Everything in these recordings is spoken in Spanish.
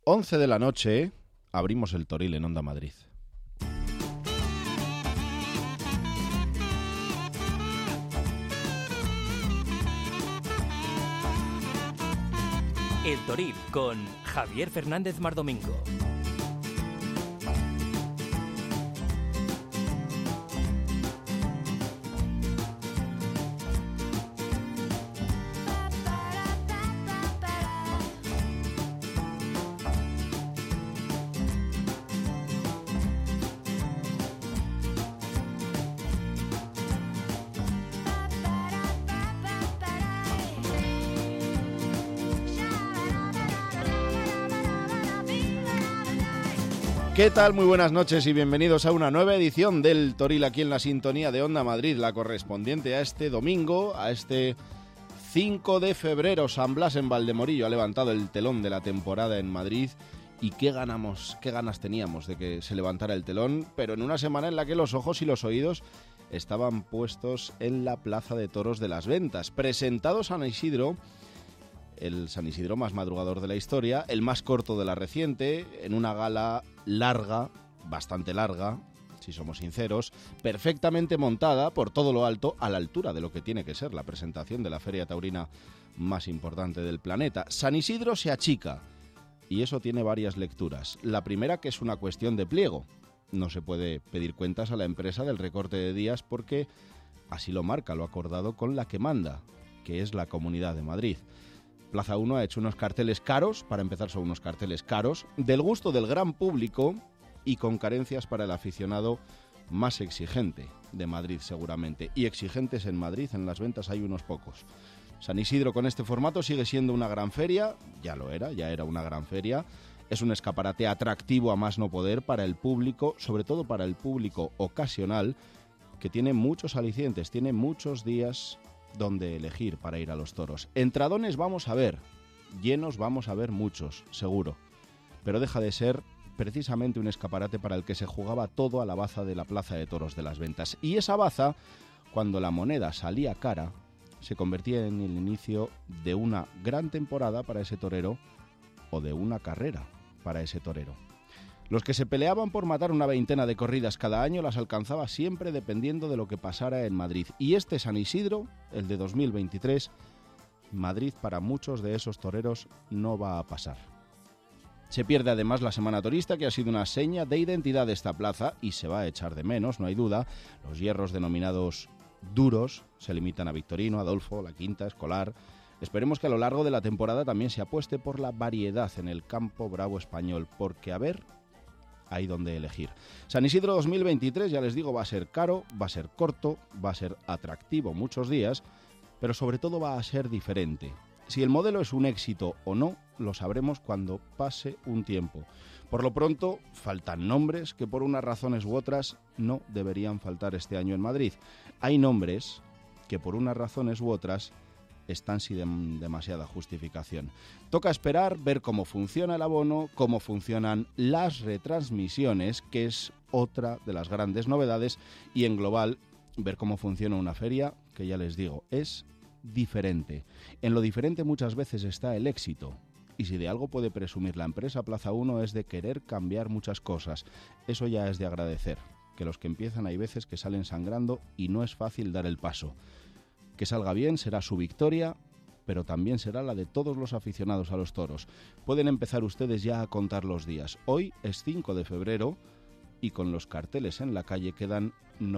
11 de la noche, abrimos el Toril en Onda Madrid. El Toril con Javier Fernández Mardomingo. ¿Qué tal? Muy buenas noches y bienvenidos a una nueva edición del Toril aquí en la sintonía de Onda Madrid, la correspondiente a este domingo, a este 5 de febrero. San Blas en Valdemorillo ha levantado el telón de la temporada en Madrid y qué ganas teníamos de que se levantara el telón, pero en una semana en la que los ojos y los oídos estaban puestos en la Plaza de Toros de las Ventas. Presentado San Isidro, el San Isidro más madrugador de la historia, el más corto de la reciente, en una gala larga, bastante larga, si somos sinceros, perfectamente montada por todo lo alto, a la altura de lo que tiene que ser la presentación de la feria taurina más importante del planeta. San Isidro se achica, y eso tiene varias lecturas. La primera, que es una cuestión de pliego. No se puede pedir cuentas a la empresa del recorte de días porque así lo marca lo acordado con la que manda, que es la Comunidad de Madrid. Plaza 1 ha hecho unos carteles caros, para empezar son unos carteles caros, del gusto del gran público y con carencias para el aficionado más exigente de Madrid seguramente. Y exigentes en Madrid, en las ventas hay unos pocos. San Isidro con este formato sigue siendo una gran feria, ya era una gran feria. Es un escaparate atractivo a más no poder para el público, sobre todo para el público ocasional, que tiene muchos alicientes, tiene muchos días donde elegir para ir a los toros. Entradones vamos a ver, llenos vamos a ver muchos, seguro, pero deja de ser precisamente un escaparate para el que se jugaba todo a la baza de la Plaza de Toros de las Ventas. Y esa baza, cuando la moneda salía cara, se convertía en el inicio de una gran temporada para ese torero o de una carrera para ese torero. Los que se peleaban por matar una veintena de corridas cada año las alcanzaba siempre dependiendo de lo que pasara en Madrid. Y este San Isidro, el de 2023, Madrid para muchos de esos toreros no va a pasar. Se pierde además la Semana Torista, que ha sido una seña de identidad de esta plaza y se va a echar de menos, no hay duda. Los hierros denominados duros se limitan a Victorino, Adolfo, La Quinta, Escolar. Esperemos que a lo largo de la temporada también se apueste por la variedad en el campo bravo español, porque a ver, hay donde elegir. San Isidro 2023, ya les digo, va a ser caro, va a ser corto, va a ser atractivo muchos días, pero sobre todo va a ser diferente. Si el modelo es un éxito o no, lo sabremos cuando pase un tiempo. Por lo pronto, faltan nombres que por unas razones u otras no deberían faltar este año en Madrid. Hay nombres que por unas razones u otras están sin demasiada justificación. Toca esperar, ver cómo funciona el abono, cómo funcionan las retransmisiones, que es otra de las grandes novedades, y en global, ver cómo funciona una feria, que ya les digo, es diferente. En lo diferente muchas veces está el éxito, y si de algo puede presumir la empresa Plaza 1 es de querer cambiar muchas cosas. Eso ya es de agradecer, que los que empiezan hay veces que salen sangrando y no es fácil dar el paso. Que salga bien será su victoria, pero también será la de todos los aficionados a los toros. Pueden empezar ustedes ya a contar los días. Hoy es 5 de febrero y con los carteles en la calle quedan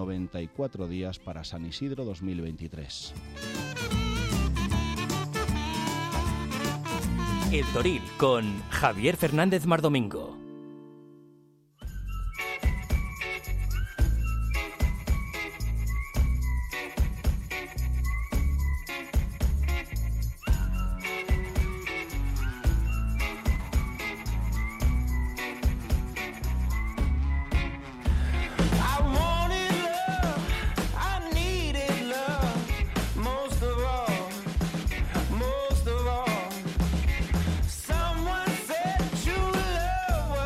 94 días para San Isidro 2023. El Toril con Javier Fernández Mardomingo. Someone said true love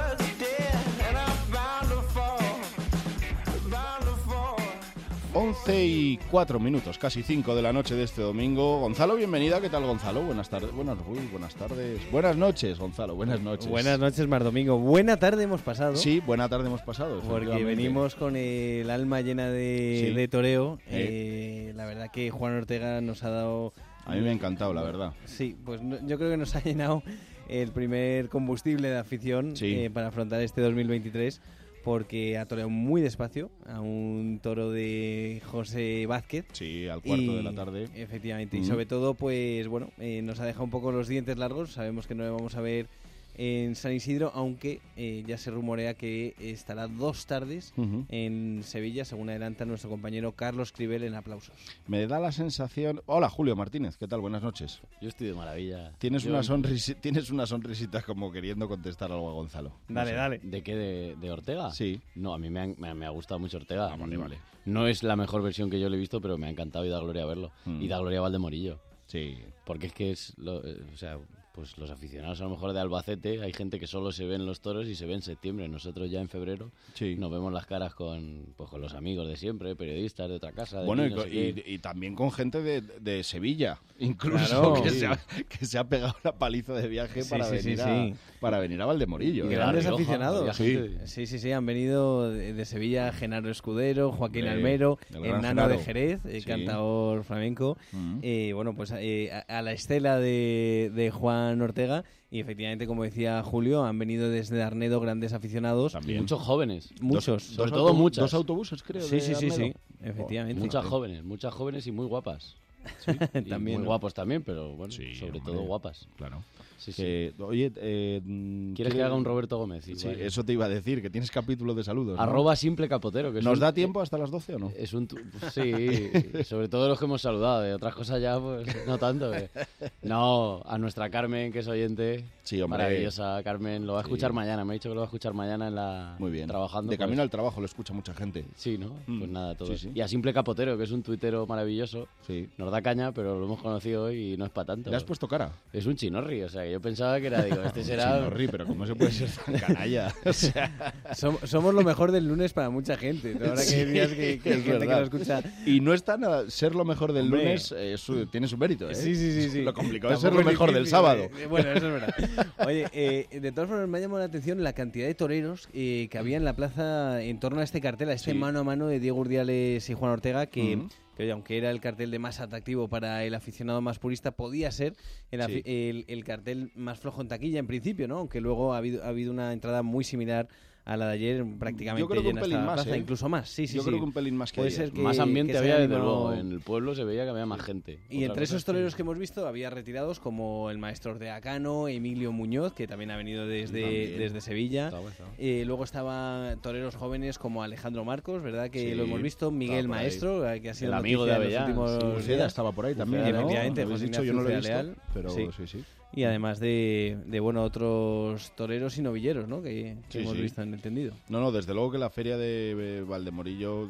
11:04, casi 5 de la noche de este domingo. Gonzalo, bienvenida. ¿Qué tal, Gonzalo? Buenas tardes. Buenas tardes. Buenas noches, Gonzalo. Buenas noches. Buenas noches, Mar Domingo. Buena tarde hemos pasado. Sí, buena tarde hemos pasado. Porque venimos con el alma llena de toreo. La verdad que Juan Ortega nos ha dado... A mí me ha encantado, la verdad. Sí, pues yo creo que nos ha llenado el primer combustible de afición para afrontar este 2023. Porque ha toreado muy despacio a un toro de José Vázquez. Sí, al cuarto de la tarde. Efectivamente, y sobre todo, pues bueno, nos ha dejado un poco los dientes largos. Sabemos que no le vamos a ver en San Isidro, aunque ya se rumorea que estará 2 tardes en Sevilla, según adelanta nuestro compañero Carlos Cribel en Aplausos. Me da la sensación... Hola, Julio Martínez, ¿qué tal? Buenas noches. Yo estoy de maravilla. Tienes una sonrisita como queriendo contestar algo a Gonzalo. Dale. ¿De qué? ¿De Ortega? Sí. No, a mí me ha gustado mucho Ortega. Vale. No es la mejor versión que yo le he visto, pero me ha encantado y da gloria verlo. Y da gloria a Valdemorillo. Sí. Porque es que pues los aficionados a lo mejor de Albacete, hay gente que solo se ve en los toros y se ve en septiembre. Nosotros ya en febrero nos vemos las caras con los amigos de siempre, periodistas de otra casa. Bueno, y también con gente de Sevilla, incluso, claro, que se ha pegado la paliza de viaje para venir a Valdemorillo. Y grandes Rioja, aficionados. Sí, han venido de Sevilla Genaro Escudero, Joaquín Almero, el Nano de Jerez, cantador flamenco. Bueno, pues a la estela de Juan Ortega, y efectivamente, como decía Julio, han venido desde Arnedo grandes aficionados. También. Muchos jóvenes. Muchos. Sobre todo muchas. 2 autobuses, creo. Sí, efectivamente. Muchas jóvenes y muy guapas. Sí, también, muy guapos también, pero bueno, sobre todo guapas. Claro. Sí. Oye, ¿quieres que haga un Roberto Gómez? Sí, eso te iba a decir, que tienes capítulo de saludos, ¿no? @simple capotero. Que ¿Nos da tiempo hasta las 12 o no? Sí, sobre todo los que hemos saludado. De otras cosas ya, pues no tanto. No, a nuestra Carmen, que es oyente. Sí, hombre. Maravillosa Carmen. Lo va a escuchar mañana. Me ha dicho que lo va a escuchar mañana Muy bien. trabajando. De camino al trabajo lo escucha mucha gente. Sí, ¿no? Pues nada, todo eso. Sí. Y a Simple Capotero, que es un tuitero maravilloso. Sí. Nos da caña, pero lo hemos conocido hoy y no es para tanto. ¿Le has puesto cara? Es un chinorri, o sea, que yo pensaba que era, este será... Chinorri, pero ¿cómo se puede ser tan canalla? O sea... somos lo mejor del lunes para mucha gente. Ahora que decías que hay gente que lo escucha... Y no está nada... Ser lo mejor del lunes tiene su mérito, ¿eh? Sí. Lo complicado es ser lo mejor del sábado. Bueno, eso es verdad. Oye, de todas formas me ha llamado la atención la cantidad de toreros que había en la plaza en torno a este cartel, a este mano a mano de Diego Urdiales y Juan Ortega, que oye, aunque era el cartel de más atractivo para el aficionado más purista, podía ser el cartel más flojo en taquilla en principio, ¿no? Aunque luego ha habido una entrada muy similar a la de ayer, prácticamente yo creo que llena un pelín esta más, plaza, incluso más. Yo creo que un pelín más que puede ayer. ser que más ambiente que había, desde animado... luego. En el pueblo se veía que había más gente. Y entre esos toreros que hemos visto había retirados como el maestro Ortega Cano, Emilio Muñoz, que también ha venido desde Sevilla. Luego estaban toreros jóvenes como Alejandro Marcos, ¿verdad? Que lo hemos visto. Miguel Maestro, que ha sido el amigo de Avellán. Estaba por ahí también, ¿no? Efectivamente, José Ignacio yo no lo he visto, Leal, pero sí. Y además de otros toreros y novilleros, ¿no? Que hemos visto en el tendido. No, desde luego que la feria de Valdemorillo,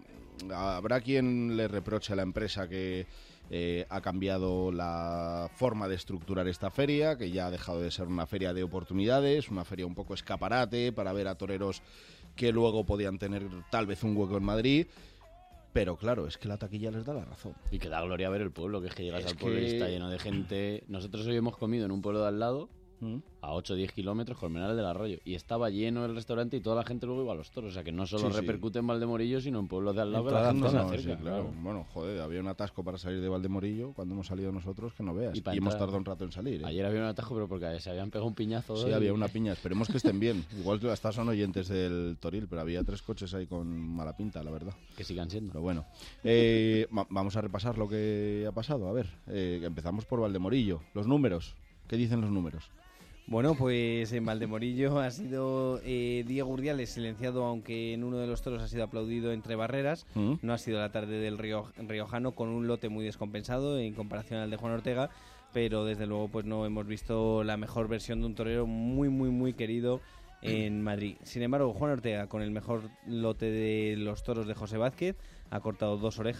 habrá quien le reproche a la empresa que ha cambiado la forma de estructurar esta feria, que ya ha dejado de ser una feria de oportunidades, una feria un poco escaparate para ver a toreros que luego podían tener tal vez un hueco en Madrid. Pero claro, es que la taquilla les da la razón. Y que da gloria ver el pueblo, que es que llegas al pueblo y está lleno de gente. Nosotros hoy hemos comido en un pueblo de al lado, a 8 o 10 kilómetros, Colmenares del Arroyo, y estaba lleno el restaurante y toda la gente luego iba a los toros. O sea que no solo repercute en Valdemorillo, sino en pueblos de al lado que la gente se acerca. Claro. Bueno, joder, había un atasco para salir de Valdemorillo cuando hemos salido nosotros que no veas. Y hemos tardado un rato en salir. Ayer había un atajo, pero porque se habían pegado un piñazo. Sí, había una piña. Esperemos que estén bien. Igual que hasta son oyentes del Toril, pero había 3 coches ahí con mala pinta, la verdad. Que sigan siendo. Pero bueno, vamos a repasar lo que ha pasado. A ver, empezamos por Valdemorillo. Los números. ¿Qué dicen los números? Bueno, pues en Valdemorillo ha sido Diego Urdiales silenciado, aunque en uno de los toros ha sido aplaudido entre barreras. No ha sido la tarde del riojano, con un lote muy descompensado en comparación al de Juan Ortega, pero desde luego pues no hemos visto la mejor versión de un torero muy querido en Madrid. Sin embargo, Juan Ortega, con el mejor lote de los toros de José Vázquez, ha cortado 2 orejas,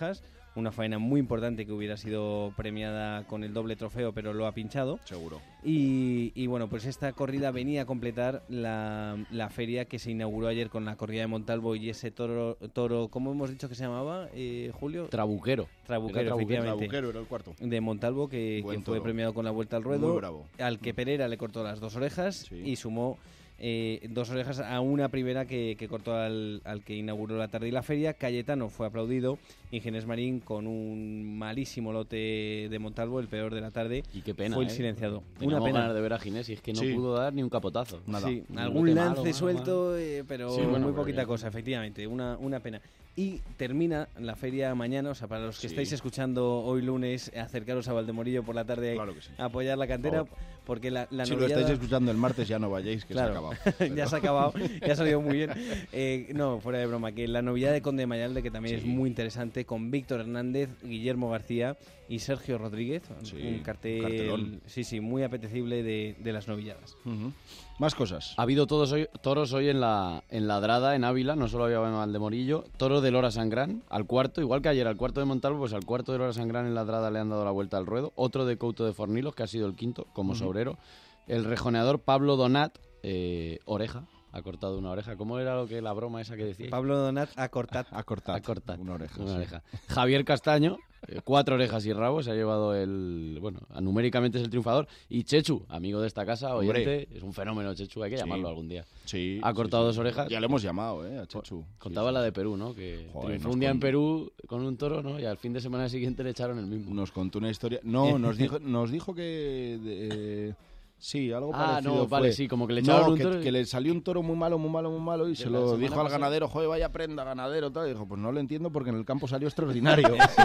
una faena muy importante que hubiera sido premiada con el doble trofeo, pero lo ha pinchado. Seguro. Y bueno, pues esta corrida venía a completar la feria que se inauguró ayer con la corrida de Montalvo y ese toro, ¿cómo hemos dicho que se llamaba, Julio? Trabuquero, efectivamente. Trabuquero era el cuarto. De Montalvo, que fue premiado con la vuelta al ruedo. Muy bravo. Al que Pereira le cortó las 2 orejas y sumó 2 orejas a una primera que cortó al que inauguró la tarde y la feria. Cayetano fue aplaudido y Ginés Marín, con un malísimo lote de Montalvo, el peor de la tarde, y qué pena, fue el silenciado. Teníamos ganas de ver a Ginés y es que no pudo dar ni un capotazo. Nada. Sí, algún lance malo, suelto, pero muy poquita bien. cosa, efectivamente, una pena. Y termina la feria mañana, o sea, para los que estáis escuchando hoy lunes, acercaros a Valdemorillo por la tarde, claro que sí, a apoyar la cantera, porque la si novillada... lo estáis escuchando el martes ya no vayáis, que claro, se ha acabado. Ya se ha acabado, ya ha salido muy bien. No, fuera de broma, que la novillada de Conde de Mayalde, que también es muy interesante, con Víctor Hernández, Guillermo García y Sergio Rodríguez, un cartelón. Sí, muy apetecible de las novilladas. Más cosas. Ha habido toros hoy en la Drada, en Ávila, no solo había Valdemorillo. Toro de Lora Sangrán, al cuarto, igual que ayer, al cuarto de Montalvo, pues al cuarto de Lora Sangrán en la Drada le han dado la vuelta al ruedo. Otro de Couto de Fornilos, que ha sido el quinto, como sobrero. El rejoneador Pablo Donat, oreja, ha cortado una oreja. ¿Cómo era la broma esa que decíais? Pablo Donat ha cortado una oreja. Una oreja. Javier Castaño, 4 orejas y rabo, se ha llevado numéricamente es el triunfador. Y Chechu, amigo de esta casa, oyente, es un fenómeno Chechu, hay que llamarlo algún día. Sí. Ha cortado 2 orejas. Ya le hemos llamado, a Chechu. Contaba la de Perú, ¿no? Que triunfó un día en Perú con un toro, ¿no? Y al fin de semana siguiente le echaron el mismo. Nos contó una historia. No, nos dijo que... sí, algo parecido. No, vale, sí, como que le echaron un toro. Que le salió un toro muy malo y se lo dijo al ganadero, joder, vaya prenda, ganadero, tal. Y dijo, pues no lo entiendo porque en el campo salió extraordinario.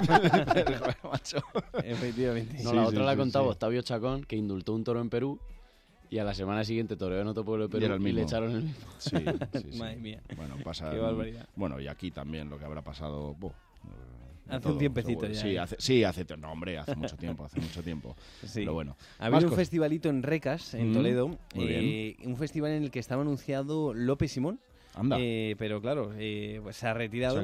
Efectivamente. No, la otra la ha contado Octavio Chacón, que indultó un toro en Perú y a la semana siguiente toreó en otro pueblo de Perú y le echaron el mismo. Sí. Madre mía. Bueno, pasa... Qué barbaridad. Bueno, y aquí también lo que habrá pasado... Hace un tiempecito ya. Sí, hace mucho tiempo, Sí. Pero bueno. Ha habido un festivalito en Recas, en Toledo, un festival en el que estaba anunciado López Simón. Anda. Pero claro, pues se ha retirado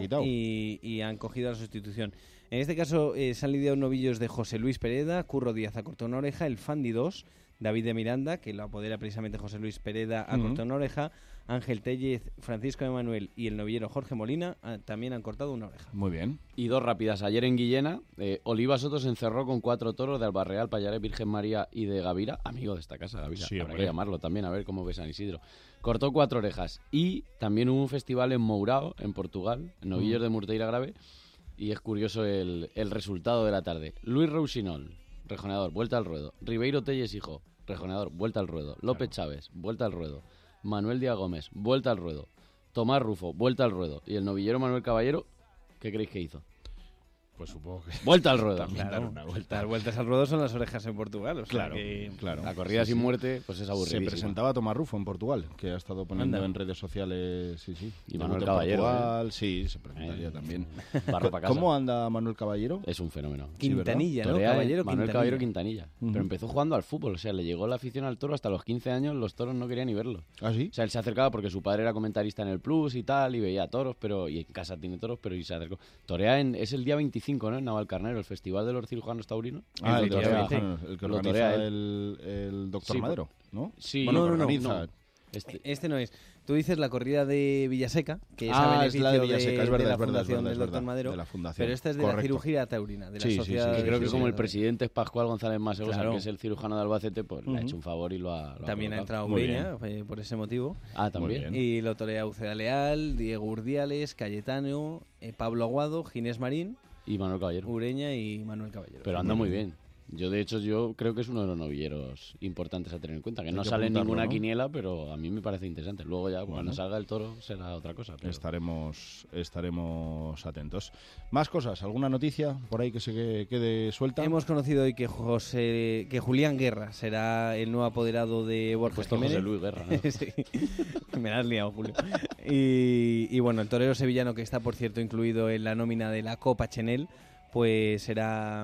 y han cogido la sustitución. En este caso se han lidiado novillos de José Luis Pereda, Curro Díaz a cortó una oreja, el Fandi 2, David de Miranda, que lo apodera precisamente José Luis Pereda a cortó una oreja, Ángel Tellez, Francisco de Manuel y el novillero Jorge Molina también han cortado una oreja. Muy bien. Y 2 rápidas. Ayer en Guillena, Oliva Soto se encerró con 4 toros de Albarreal, Payaré, Virgen María y de Gavira, amigo de esta casa, Gavira. Sí, habrá que llamarlo también, a ver cómo ve San Isidro. Cortó 4 orejas. Y también hubo un festival en Mourao, en Portugal, en novillos de Murteira Grave, y es curioso el resultado de la tarde. Luis Rousinol, rejoneador, vuelta al ruedo. Ribeiro Telles, hijo, rejoneador, vuelta al ruedo. López Chávez, vuelta al ruedo. Manuel Díaz Gómez, vuelta al ruedo. Tomás Rufo, vuelta al ruedo. Y el novillero Manuel Caballero, ¿qué creéis que hizo? Pues supongo que... Vuelta al ruedo. Claro, una vuelta. Las vueltas al ruedo son las orejas en Portugal. O sea claro. La corrida sin muerte, pues es aburridísima. Se presentaba Tomás Rufo en Portugal, que ha estado poniendo en redes sociales. Y Manuel Caballero. Portugal, sí, se presentaría también. Barro para casa. ¿Cómo anda Manuel Caballero? Es un fenómeno. Quintanilla, ¿no? Manuel Caballero Quintanilla. Pero empezó jugando al fútbol. O sea, le llegó la afición al toro hasta los 15 años. Los toros no querían ni verlo. ¿Ah, sí? O sea, él se acercaba porque su padre era comentarista en el Plus y tal, y veía toros, y en casa tiene toros, pero y se acercó. Torea es el día 25, ¿no? En Navalcarnero, el Festival de los Cirujanos Taurinos. El que organiza el doctor Madero, ¿no? Sí. Bueno, no. Este no es. Tú dices la corrida de Villaseca, que es a beneficio es la de Villaseca, es verdad, la fundación del doctor Madero, de la fundación. pero esta es de la cirugía taurina, de la sociedad. Que creo que como el presidente es Pascual González Masegosa, que es el cirujano de Albacete, pues le ha hecho un favor y lo ha también colocado. Ha entrado Ureña por ese motivo. También. Y lo torea Uceda Leal, Diego Urdiales, Cayetano, Pablo Aguado, Ginés Marín, y Manuel Caballero. Ureña y Manuel Caballero. Pero anda muy bien. De hecho, yo creo que es uno de los novilleros importantes a tener en cuenta. Que no sale en ninguna quiniela, pero a mí me parece interesante. Luego ya, cuando salga el toro, será otra cosa. Pero... Estaremos atentos. ¿Más cosas? ¿Alguna noticia por ahí que se quede suelta? Hemos conocido hoy que Julián Guerra será el nuevo apoderado de Borja Jiménez. José Luis Guerra, ¿no? Sí. Me la has liado, Julio. Y bueno, el torero sevillano, que está, por cierto, incluido en la nómina de la Copa Chenel, pues será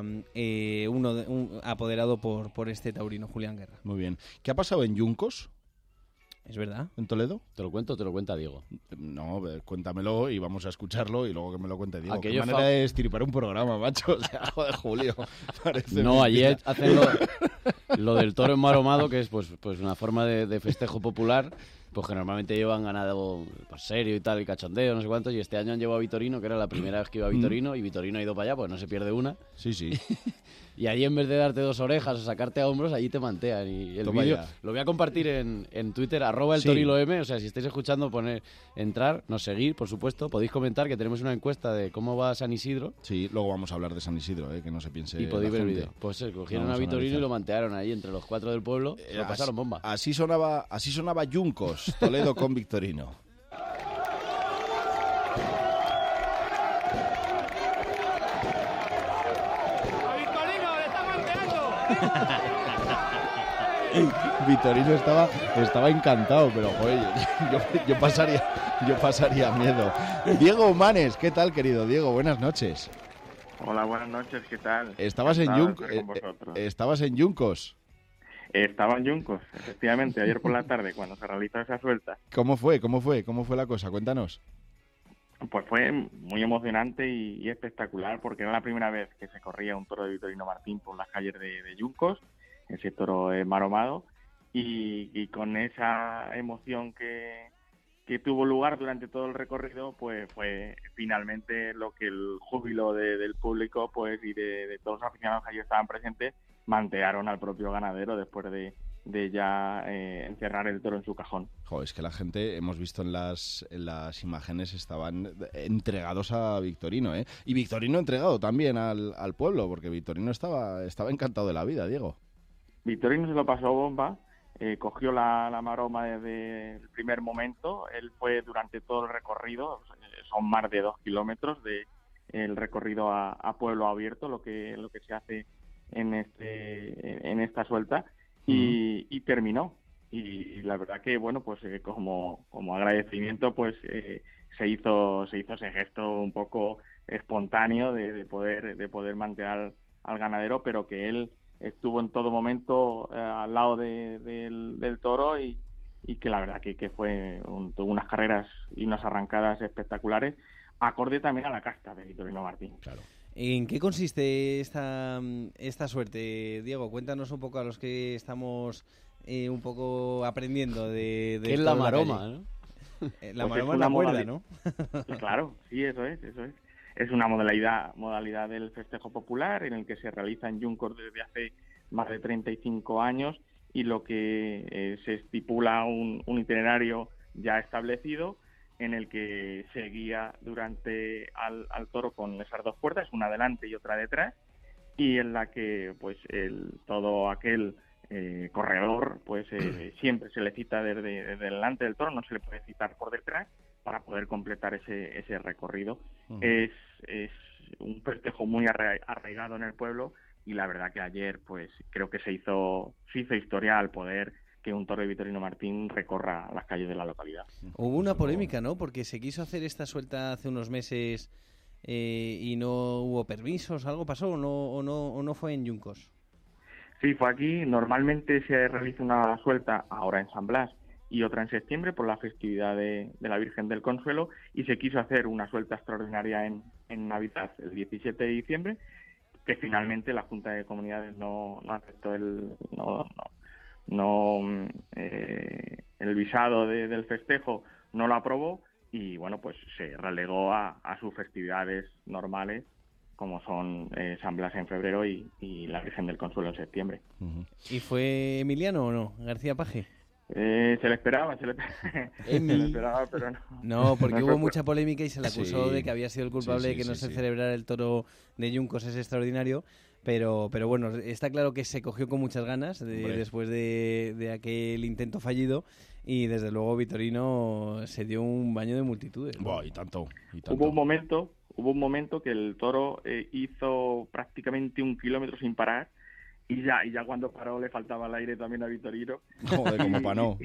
apoderado por este taurino, Julián Guerra. Muy bien. ¿Qué ha pasado en Yuncos? ¿Es verdad? ¿En Toledo? ¿Te lo cuento o te lo cuenta Diego? No, cuéntamelo y vamos a escucharlo y luego que me lo cuente Diego. Aquello Qué manera de estirpar un programa, macho. O sea, joder, Julio. Parece No, mentira. allí hacen lo del toro enmaromado, que es pues una forma de festejo popular, pues que normalmente llevan ganado pues, serio y tal, y cachondeo, no sé cuántos, y este año han llevado a Vitorino, que era la primera vez que iba a Vitorino, y Vitorino ha ido para allá, pues no se pierde una. Sí, sí. Y allí en vez de darte 2 orejas o sacarte a hombros, allí te mantean. Y el Toma vídeo ya. lo voy a compartir en Twitter, @el Sí. Torilo M. O sea, si estáis escuchando, entrar, nos seguir, por supuesto. Podéis comentar que tenemos una encuesta de cómo va San Isidro. Sí, luego vamos a hablar de San Isidro, que no se piense Y podéis la ver el gente. vídeo. Pues cogieron Vamos a a Vitorino analizar. y lo mantearon ahí entre los 4 del pueblo. Lo pasaron bomba. Así sonaba Yuncos, Toledo con Victorino. Victorino estaba encantado, pero joder, yo pasaría miedo. Diego Manes, ¿qué tal, querido Diego? Buenas noches. Hola, buenas noches, ¿qué tal? Estabas en Encantado de estar con vosotros. Estabas en Yuncos. Estaba en Yuncos, efectivamente, ayer por la tarde, cuando se realizó esa suelta. ¿Cómo fue la cosa? Cuéntanos. Pues fue muy emocionante y espectacular, porque era la primera vez que se corría un toro de Vitorino Martín por las calles de Yuncos, ese toro maromado, y con esa emoción que tuvo lugar durante todo el recorrido, pues fue finalmente lo que el júbilo del público pues y de todos los aficionados que allí estaban presentes mantearon al propio ganadero después de ya encerrar el toro en su cajón. Joder, es que la gente, hemos visto en las imágenes, estaban entregados a Victorino, ¿eh? Y Victorino entregado también al pueblo, porque Victorino estaba encantado de la vida, Diego. Victorino se lo pasó bomba, cogió la maroma desde el primer momento. Él fue durante todo el recorrido, son más de 2 kilómetros de el recorrido a pueblo abierto, lo que se hace en esta suelta, y terminó. Y la verdad que bueno, pues como agradecimiento, pues se hizo ese gesto un poco espontáneo de poder mantener al ganadero, pero que él estuvo en todo momento al lado del toro y que la verdad que tuvo unas carreras y unas arrancadas espectaculares, acorde también a la casta de Vitorino Martín. Claro. ¿En qué consiste esta suerte, Diego? Cuéntanos un poco a los que estamos un poco aprendiendo de ¿Qué es la maroma, no? La Pues maroma es es la una cuerda, ¿no? Claro, sí, eso es. Es una modalidad del festejo popular en el que se realiza en Yuncos desde hace más de 35 años y lo que se estipula un itinerario ya establecido en el que se guía durante al toro con esas 2 puertas, una delante y otra detrás, y en la que pues todo aquel corredor pues siempre se le cita desde delante del toro, no se le puede citar por detrás para poder completar ese recorrido. Uh-huh. Es un festejo muy arraigado en el pueblo y la verdad que ayer pues creo que se hizo historia al poder que un toro de Vitorino Martín recorra las calles de la localidad. Hubo una polémica, ¿no? Porque se quiso hacer esta suelta hace unos meses y no hubo permisos, ¿algo pasó o no fue en Yuncos? Sí, fue aquí. Normalmente se realiza una suelta ahora en San Blas y otra en septiembre por la festividad de la Virgen del Consuelo, y se quiso hacer una suelta extraordinaria en Navidad, el 17 de diciembre, que finalmente la Junta de Comunidades no aceptó el visado del festejo, no lo aprobó, y bueno, pues se relegó a sus festividades normales, como son San Blas en febrero y la Virgen del Consuelo en septiembre. Uh-huh. ¿Y fue Emiliano o no, García Paje? Se le esperaba, pero no. No, porque hubo mucha polémica y se le acusó de que había sido el culpable de que no se celebrara el toro de Yuncos, es extraordinario. Pero bueno, está claro que se cogió con muchas ganas después de aquel intento fallido, y desde luego Vitorino se dio un baño de multitudes, ¿no? Y tanto. Hubo un momento que el toro hizo prácticamente 1 kilómetro sin parar, Y ya cuando paró le faltaba el aire también a Vitorino. Joder, como pa' no.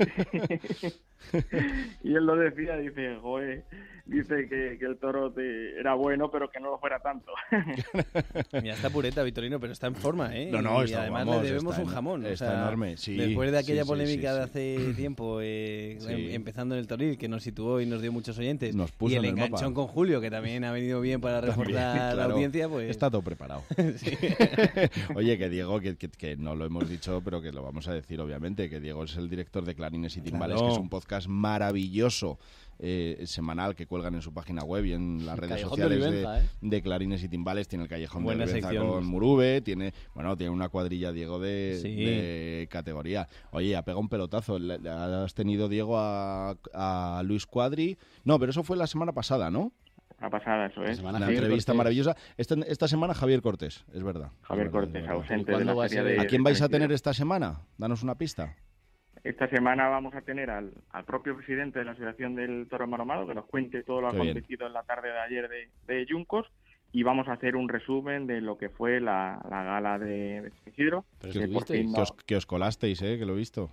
Y él lo decía, dice, joder, dice que el toro era bueno, pero que no lo fuera tanto. Ya está pureta, Vitorino, pero está en forma, ¿eh? No, y está, además vamos, le debemos está un jamón. Está enorme, sí. Después de aquella sí, polémica sí. de hace tiempo, empezando en el Toril, que nos situó y nos dio muchos oyentes, Nos puso y el en el enganchón mapa. con Julio, que también ha venido bien para reforzar la Claro, audiencia, pues... está todo preparado. Sí. Oye, que Diego, que no lo hemos dicho, pero que lo vamos a decir, obviamente, que Diego es el director de Clarines y Timbales, Claro. que es un podcast maravilloso, semanal, que cuelgan en su página web y en las redes Callejón de sociales Olivenza, de Clarines y Timbales. Tiene el Callejón Buena de Olivenza sección. con Murube, tiene una cuadrilla, Diego, Sí. de categoría. Oye, ha pegado un pelotazo. Has tenido, Diego, a Luis Cuadri. No, pero eso fue la semana pasada, ¿no? La pasada, eso es. Una entrevista maravillosa. Esta semana Javier Cortés, es verdad. Javier Es verdad, Cortés, es verdad. ausente ¿Y de la cuándo va a feria ser? de... ¿A quién vais a San tener Isidro. esta semana? Danos una pista. Esta semana vamos a tener al propio presidente de la Asociación del Toro Maromado, que nos cuente todo lo Qué bien. acontecido en la tarde de ayer de Yuncos, y vamos a hacer un resumen de lo que fue la gala de San Isidro. Pero que si por fuisteis. fin Que os colasteis, que lo he visto.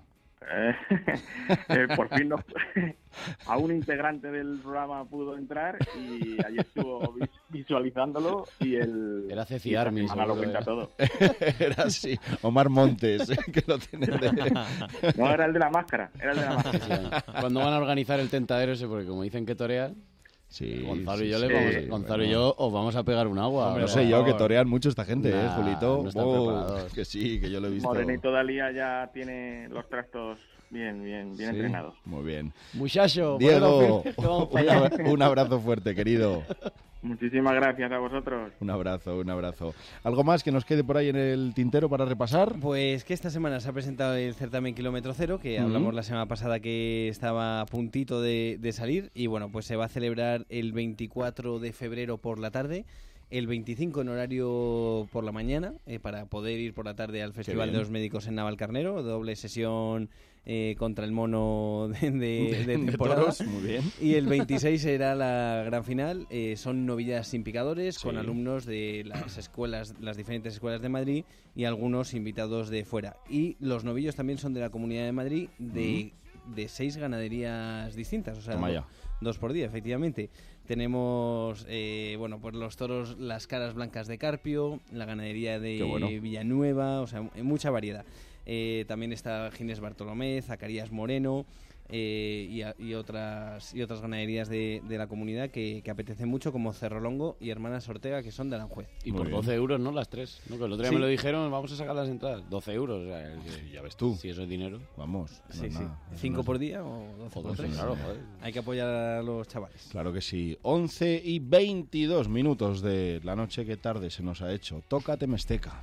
por fin a un integrante del programa pudo entrar y allí estuvo visualizándolo y Era Ceci y esta Army, semana lo seguro, cuenta era. todo. Era así. Omar Montes, que lo tiene No, era el de la máscara, ¿Cuándo van a organizar el tentadero ese? Porque como dicen que torean, Sí, Gonzalo sí, y yo, sí, Gonzalo y yo os vamos a pegar un agua. No Hombre, sé por yo, que favor. torean mucho esta gente, Nah, Julito. no están preparados. Que sí, que yo lo he visto. Morenito Dalía ya tiene los trastos bien Sí, entrenados. muy bien. Muchacho, Diego, ponedlo firme, que vamos para allá. un abrazo fuerte, querido. Muchísimas gracias a vosotros. Un abrazo. ¿Algo más que nos quede por ahí en el tintero para repasar? Pues que esta semana se ha presentado el certamen Kilómetro Cero, que hablamos la semana pasada que estaba a puntito de salir, y bueno, pues se va a celebrar el 24 de febrero por la tarde, el 25 en horario por la mañana, para poder ir por la tarde al Festival de los Médicos en Navalcarnero, doble sesión contra el mono de temporada. toros, muy bien. Y el 26 será la gran final. Son novillas sin picadores, Sí. con alumnos de las diferentes escuelas de Madrid y algunos invitados de fuera. Y los novillos también son de la Comunidad de Madrid, de 6 ganaderías distintas, o sea, Toma ya. 2 por día, efectivamente. Tenemos, pues los toros, las caras blancas de Carpio, la ganadería de Qué bueno. Villanueva, o sea, mucha variedad. También está Ginés Bartolomé, Zacarías Moreno y otras ganaderías de la comunidad que apetecen mucho, como Cerro Longo y Hermanas Ortega, que son de Aranjuez. Y Muy por bien. 12 euros, ¿no? Las tres. ¿No? Que el otro día Sí. me lo dijeron, vamos a sacar las entradas. 12 euros. O sea, Ya ves tú. Si eso es dinero. Vamos. no Sí, es sí. nada. Eso 5 no es- por día o 12 por Joder, 3. claro, joder. Hay que apoyar a los chavales. Claro que sí. 11 y 22 minutos de la noche, que tarde se nos ha hecho. Tócate Mesteca.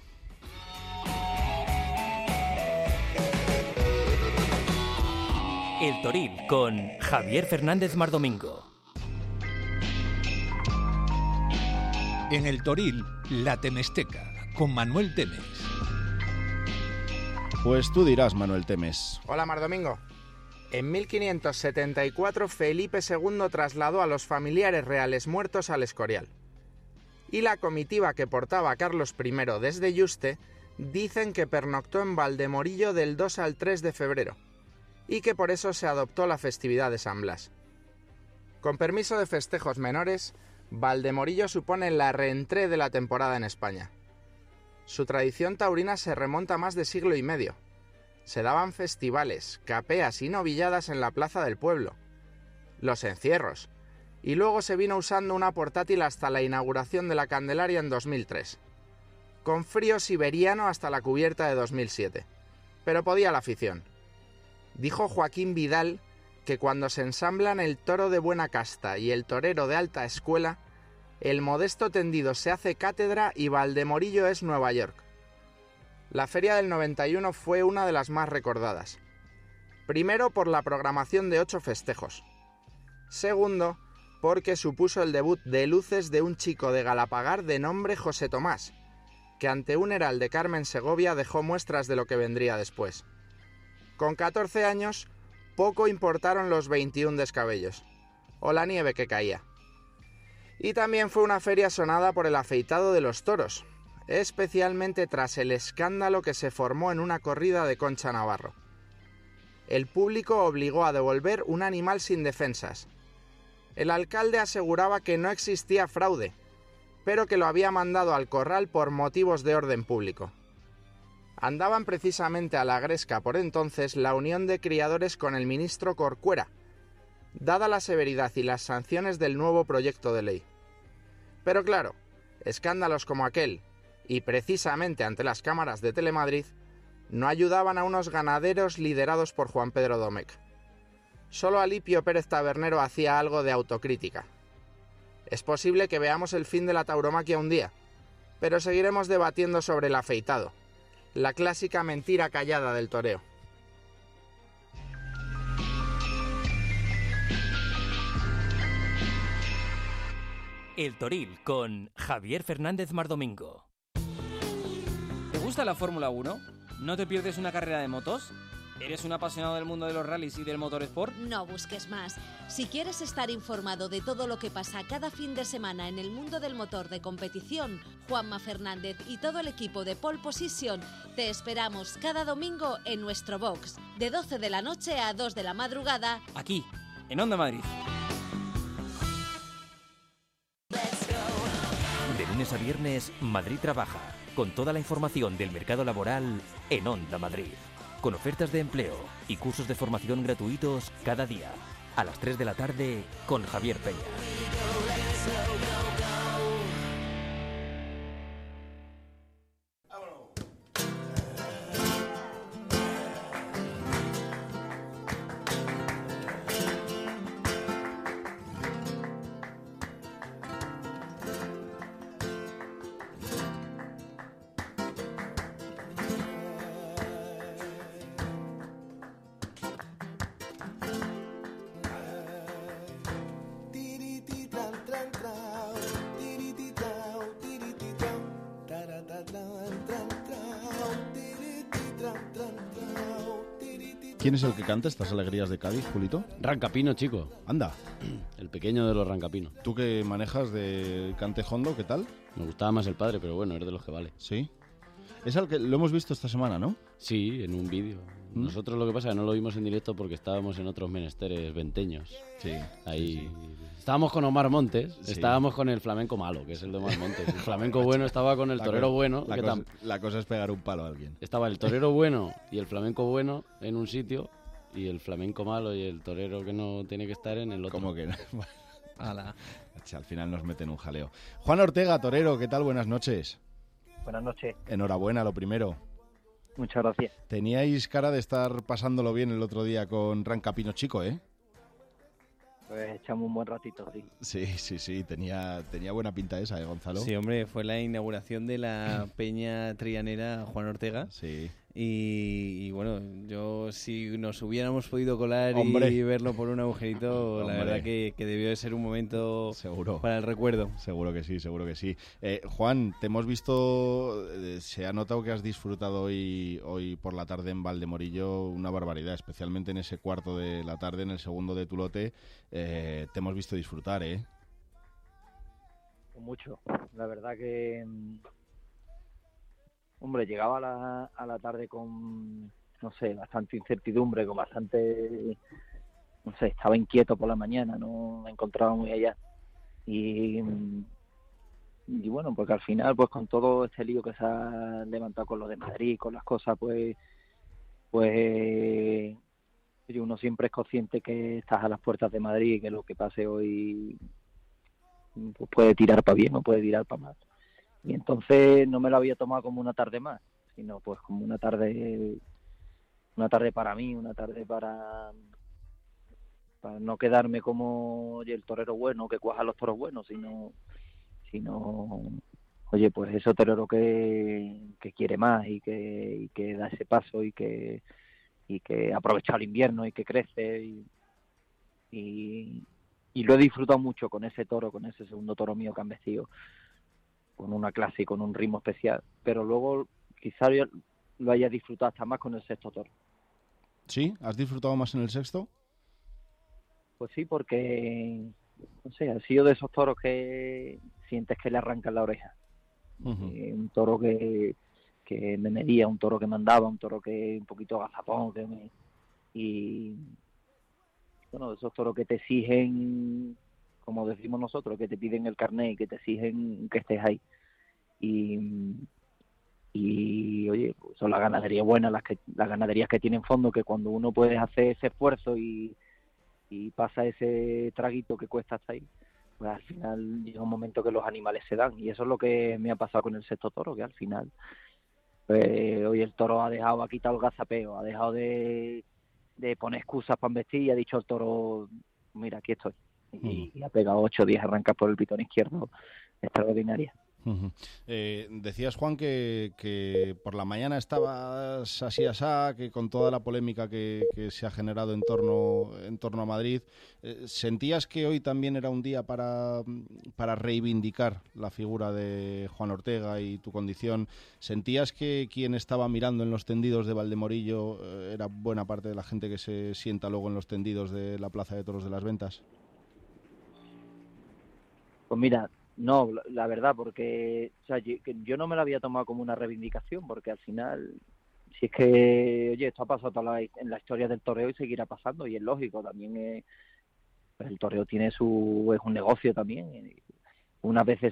El Toril con Javier Fernández Mardomingo. En el Toril, la Temesteca, con Manuel Temes. Pues tú dirás, Manuel Temes. Hola, Mardomingo. En 1574 Felipe II trasladó a los familiares reales muertos al Escorial. Y la comitiva que portaba a Carlos I desde Yuste dicen que pernoctó en Valdemorillo del 2 al 3 de febrero, y que por eso se adoptó la festividad de San Blas. Con permiso de festejos menores, Valdemorillo supone la reentrée de la temporada en España. Su tradición taurina se remonta a más de siglo y medio. Se daban festivales, capeas y novilladas en la plaza del pueblo, los encierros, y luego se vino usando una portátil hasta la inauguración de la Candelaria en 2003, con frío siberiano hasta la cubierta de 2007, pero podía la afición. Dijo Joaquín Vidal que cuando se ensamblan el toro de buena casta y el torero de alta escuela, el modesto tendido se hace cátedra y Valdemorillo es Nueva York. La feria del 91 fue una de las más recordadas. Primero, por la programación de 8 festejos. Segundo, porque supuso el debut de luces de un chico de Galapagar de nombre José Tomás, que ante un heral de Carmen Segovia dejó muestras de lo que vendría después. Con 14 años, poco importaron los 21 descabellos, o la nieve que caía. Y también fue una feria sonada por el afeitado de los toros, especialmente tras el escándalo que se formó en una corrida de Concha Navarro. El público obligó a devolver un animal sin defensas. El alcalde aseguraba que no existía fraude, pero que lo había mandado al corral por motivos de orden público. Andaban precisamente a la gresca por entonces la unión de criadores con el ministro Corcuera, dada la severidad y las sanciones del nuevo proyecto de ley. Pero claro, escándalos como aquel, y precisamente ante las cámaras de Telemadrid, no ayudaban a unos ganaderos liderados por Juan Pedro Domecq. Solo Alipio Pérez Tabernero hacía algo de autocrítica. Es posible que veamos el fin de la tauromaquia un día, pero seguiremos debatiendo sobre el afeitado, la clásica mentira callada del toreo. El Toril con Javier Fernández Mardomingo. ¿Te gusta la Fórmula 1? ¿No te pierdes una carrera de motos? ¿Eres un apasionado del mundo de los rallies y del motorsport? No busques más. Si quieres estar informado de todo lo que pasa cada fin de semana en el mundo del motor de competición, Juanma Fernández y todo el equipo de Pole Position te esperamos cada domingo en nuestro box, de 12 de la noche a 2 de la madrugada, aquí, en Onda Madrid. De lunes a viernes, Madrid Trabaja, con toda la información del mercado laboral en Onda Madrid. Con ofertas de empleo y cursos de formación gratuitos cada día. A las 3 de la tarde con Javier Peña. ¿Quién es el que canta estas alegrías de Cádiz, Julito? Rancapino, chico. Anda. El pequeño de los Rancapino. ¿Tú que manejas de Cantejondo, qué tal? Me gustaba más el padre, pero bueno, es de los que vale. Sí. Es al que lo hemos visto esta semana, ¿no? Sí, en un vídeo. Nosotros lo que pasa es que no lo vimos en directo porque estábamos en otros menesteres venteños. Sí. Ahí. Sí. Estábamos con Omar Montes, Sí. estábamos con el flamenco malo, que es el de Omar Montes. El flamenco bueno estaba con el torero bueno. La cosa es pegar un palo a alguien. Estaba el torero bueno y el flamenco bueno en un sitio y el flamenco malo y el torero que no tiene que estar en el otro. ¿Cómo que no? Ala. Al final nos meten un jaleo. Juan Ortega, torero, ¿qué tal? Buenas noches. Buenas noches. Enhorabuena, lo primero. Muchas gracias. Teníais cara de estar pasándolo bien el otro día con Rancapino Chico, ¿eh? Pues echamos un buen ratito, sí. Sí, tenía buena pinta esa, Gonzalo? Sí, hombre, fue la inauguración de la Peña Trianera Juan Ortega. Sí. Y bueno, yo si nos hubiéramos podido colar Hombre. y verlo por un agujerito, Hombre. la verdad que debió de ser un momento Seguro. para el recuerdo. Seguro que sí, seguro que sí. Juan, te hemos visto, se ha notado que has disfrutado hoy por la tarde en Valdemorillo una barbaridad, especialmente en ese cuarto de la tarde, en el segundo de tu lote, te hemos visto disfrutar, ¿eh? Mucho. La verdad que... Hombre, llegaba a la tarde con, no sé, bastante incertidumbre, con bastante... No sé, estaba inquieto por la mañana, no me encontraba muy allá. Y bueno, porque al final, pues con todo este lío que se ha levantado con lo de Madrid, con las cosas, pues uno siempre es consciente que estás a las puertas de Madrid y que lo que pase hoy pues puede tirar para bien o puede tirar para mal. Y entonces no me lo había tomado como una tarde más, sino pues como una tarde para mí, una tarde para no quedarme como oye, el torero bueno que cuaja los toros buenos, sino oye, pues ese torero que quiere más y que da ese paso y que aprovecha el invierno y que crece y lo he disfrutado mucho con ese toro, con ese segundo toro mío que han vestido, con una clase y con un ritmo especial, pero luego quizás yo lo haya disfrutado hasta más con el sexto toro. ¿Sí? ¿Has disfrutado más en el sexto? Pues sí, porque, no sé, ha sido de esos toros que sientes que le arrancan la oreja. Un toro que me medía, un toro que mandaba, un toro que un poquito gazapón, y bueno, esos toros que te exigen, como decimos nosotros, que te piden el carnet y que te exigen que estés ahí. Y oye, pues son las ganaderías buenas, las ganaderías que tienen fondo, que cuando uno puede hacer ese esfuerzo y pasa ese traguito que cuesta hasta ahí, pues al final llega un momento que los animales se dan, y eso es lo que me ha pasado con el sexto toro, que al final hoy el toro ha quitado el gazapeo, ha dejado de poner excusas para embestir y ha dicho el toro, mira, aquí estoy, y ha pegado 8 o 10 arrancas por el pitón izquierdo extraordinaria. Decías, Juan, que por la mañana estabas así asá, que con toda la polémica que se ha generado en torno a Madrid, ¿sentías que hoy también era un día para reivindicar la figura de Juan Ortega y tu condición? ¿Sentías que quien estaba mirando en los tendidos de Valdemorillo era buena parte de la gente que se sienta luego en los tendidos de la Plaza de Toros de las Ventas? Pues mira, no, la verdad, porque o sea, yo no me lo había tomado como una reivindicación, porque al final, si es que, oye, esto ha pasado en la historia del toreo y seguirá pasando, y es lógico, también pues el toreo tiene es un negocio también. Unas veces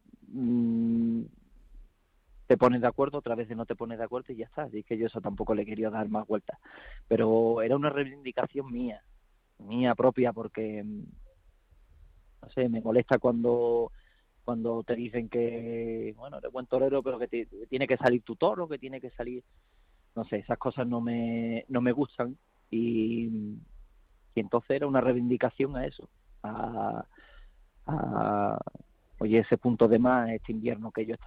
te pones de acuerdo, otras veces no te pones de acuerdo y ya está. Así que yo eso tampoco le quería dar más vueltas. Pero era una reivindicación mía propia, porque, no sé, me molesta cuando te dicen que, bueno, eres buen torero, pero que tiene que salir tu toro, que tiene que salir, no sé, esas cosas no me gustan, y entonces era una reivindicación a eso, oye, ese punto de más, este invierno que yo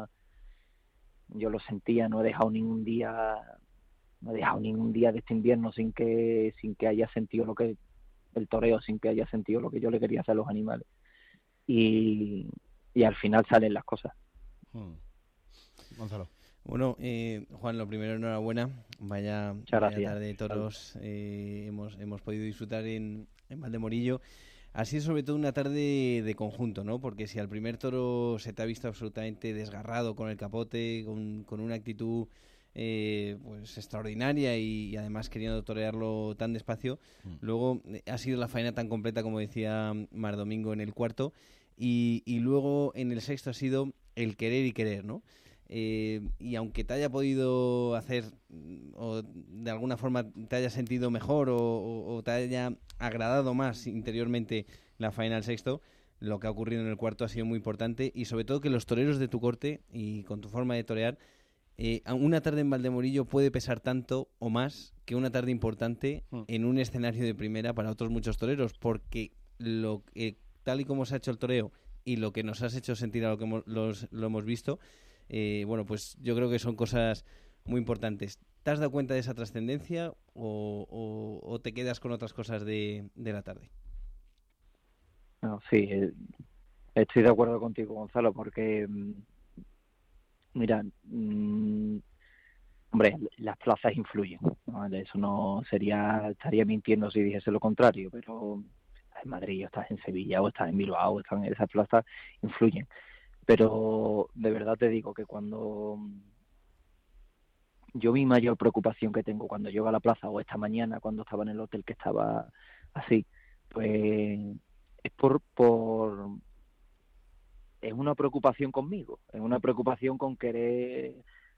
lo sentía, no he dejado ningún día de este invierno sin que haya sentido lo que el toreo, sin que haya sentido lo que yo le quería hacer a los animales. Y al final salen las cosas. Gonzalo. Bueno, Juan, lo primero, enhorabuena. Vaya tarde de toros hemos podido disfrutar en Valdemorillo. Ha sido sobre todo una tarde de conjunto, ¿no? Porque si al primer toro se te ha visto absolutamente desgarrado con el capote, con una actitud pues extraordinaria y además queriendo torearlo tan despacio, luego ha sido la faena tan completa como decía Mar Domingo en el cuarto, y luego en el sexto ha sido el querer y querer, ¿no? Y aunque te haya podido hacer o de alguna forma te haya sentido mejor o te haya agradado más interiormente la faena del sexto, lo que ha ocurrido en el cuarto ha sido muy importante, y sobre todo que los toreros de tu corte y con tu forma de torear, una tarde en Valdemorillo puede pesar tanto o más que una tarde importante en un escenario de primera para otros muchos toreros, porque tal y como se ha hecho el toreo y lo que nos has hecho sentir a lo que lo hemos visto, bueno, pues yo creo que son cosas muy importantes. ¿Te has dado cuenta de esa trascendencia o te quedas con otras cosas de la tarde? No, sí, estoy de acuerdo contigo, Gonzalo, porque mira, hombre, las plazas influyen, ¿no? Eso no estaría mintiendo si dijese lo contrario, pero estás en Madrid, o estás en Sevilla, o estás en Bilbao, o estás en esas plazas, influyen. Pero de verdad te digo que cuando yo mi mayor preocupación que tengo cuando llego a la plaza, o esta mañana cuando estaba en el hotel que estaba así, pues es es una preocupación conmigo, es una preocupación con querer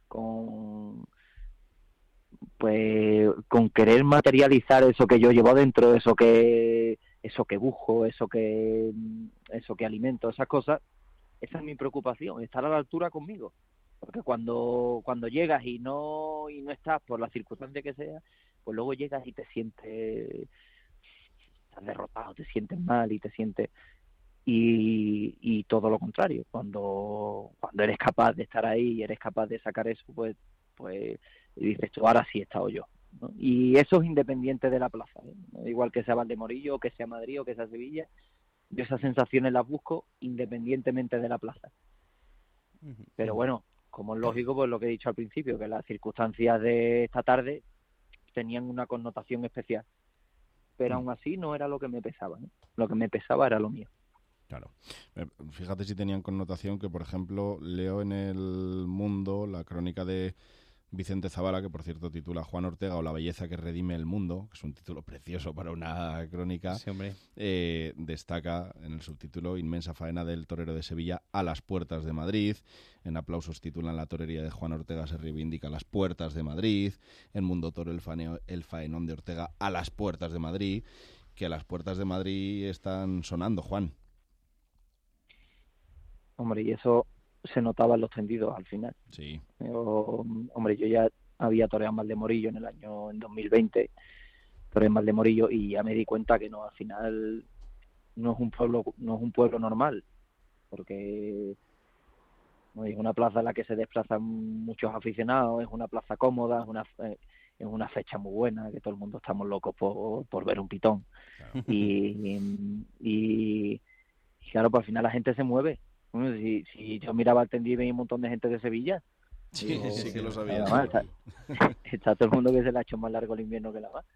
materializar eso que yo llevo dentro, eso que busco, eso que alimento, esas cosas. Esa es mi preocupación, estar a la altura conmigo, porque cuando llegas y no estás por la circunstancia que sea, pues luego llegas y te sientes, estás derrotado, te sientes mal y todo lo contrario, cuando eres capaz de estar ahí y eres capaz de sacar eso, pues dices tú, ahora sí he estado yo, ¿no? Y eso es independiente de la plaza, ¿eh? Igual que sea Valdemorillo, o que sea Madrid, o que sea Sevilla. Yo esas sensaciones las busco independientemente de la plaza. Pero bueno, como es lógico, pues lo que he dicho al principio, que las circunstancias de esta tarde tenían una connotación especial. Pero aún así no era lo que me pesaba, ¿no? Lo que me pesaba era lo mío. Claro. Fíjate si tenían connotación que, por ejemplo, leo en El Mundo la crónica de Vicente Zavala, que por cierto titula Juan Ortega o la belleza que redime el mundo, que es un título precioso para una crónica. Sí, hombre. Destaca en el subtítulo inmensa faena del torero de Sevilla a las puertas de Madrid. En aplausos titulan la torería de Juan Ortega se reivindica a las puertas de Madrid. En Mundo Toro el faenón de Ortega a las puertas de Madrid. Que a las puertas de Madrid están sonando, Juan. Hombre, y eso se notaba en los tendidos al final. Sí. Yo ya había toreado en Valdemorillo en 2020, toreé en Valdemorillo y ya me di cuenta que no, al final no es un pueblo normal, porque es una plaza en la que se desplazan muchos aficionados, es una plaza cómoda, es una fecha muy buena, que todo el mundo estamos locos por ver un pitón. Claro. Y claro, pues al final la gente se mueve. Si yo miraba al tendido y veía un montón de gente de Sevilla. Sí, digo, sí que lo sabía. Está todo el mundo que se le ha hecho más largo el invierno que la va.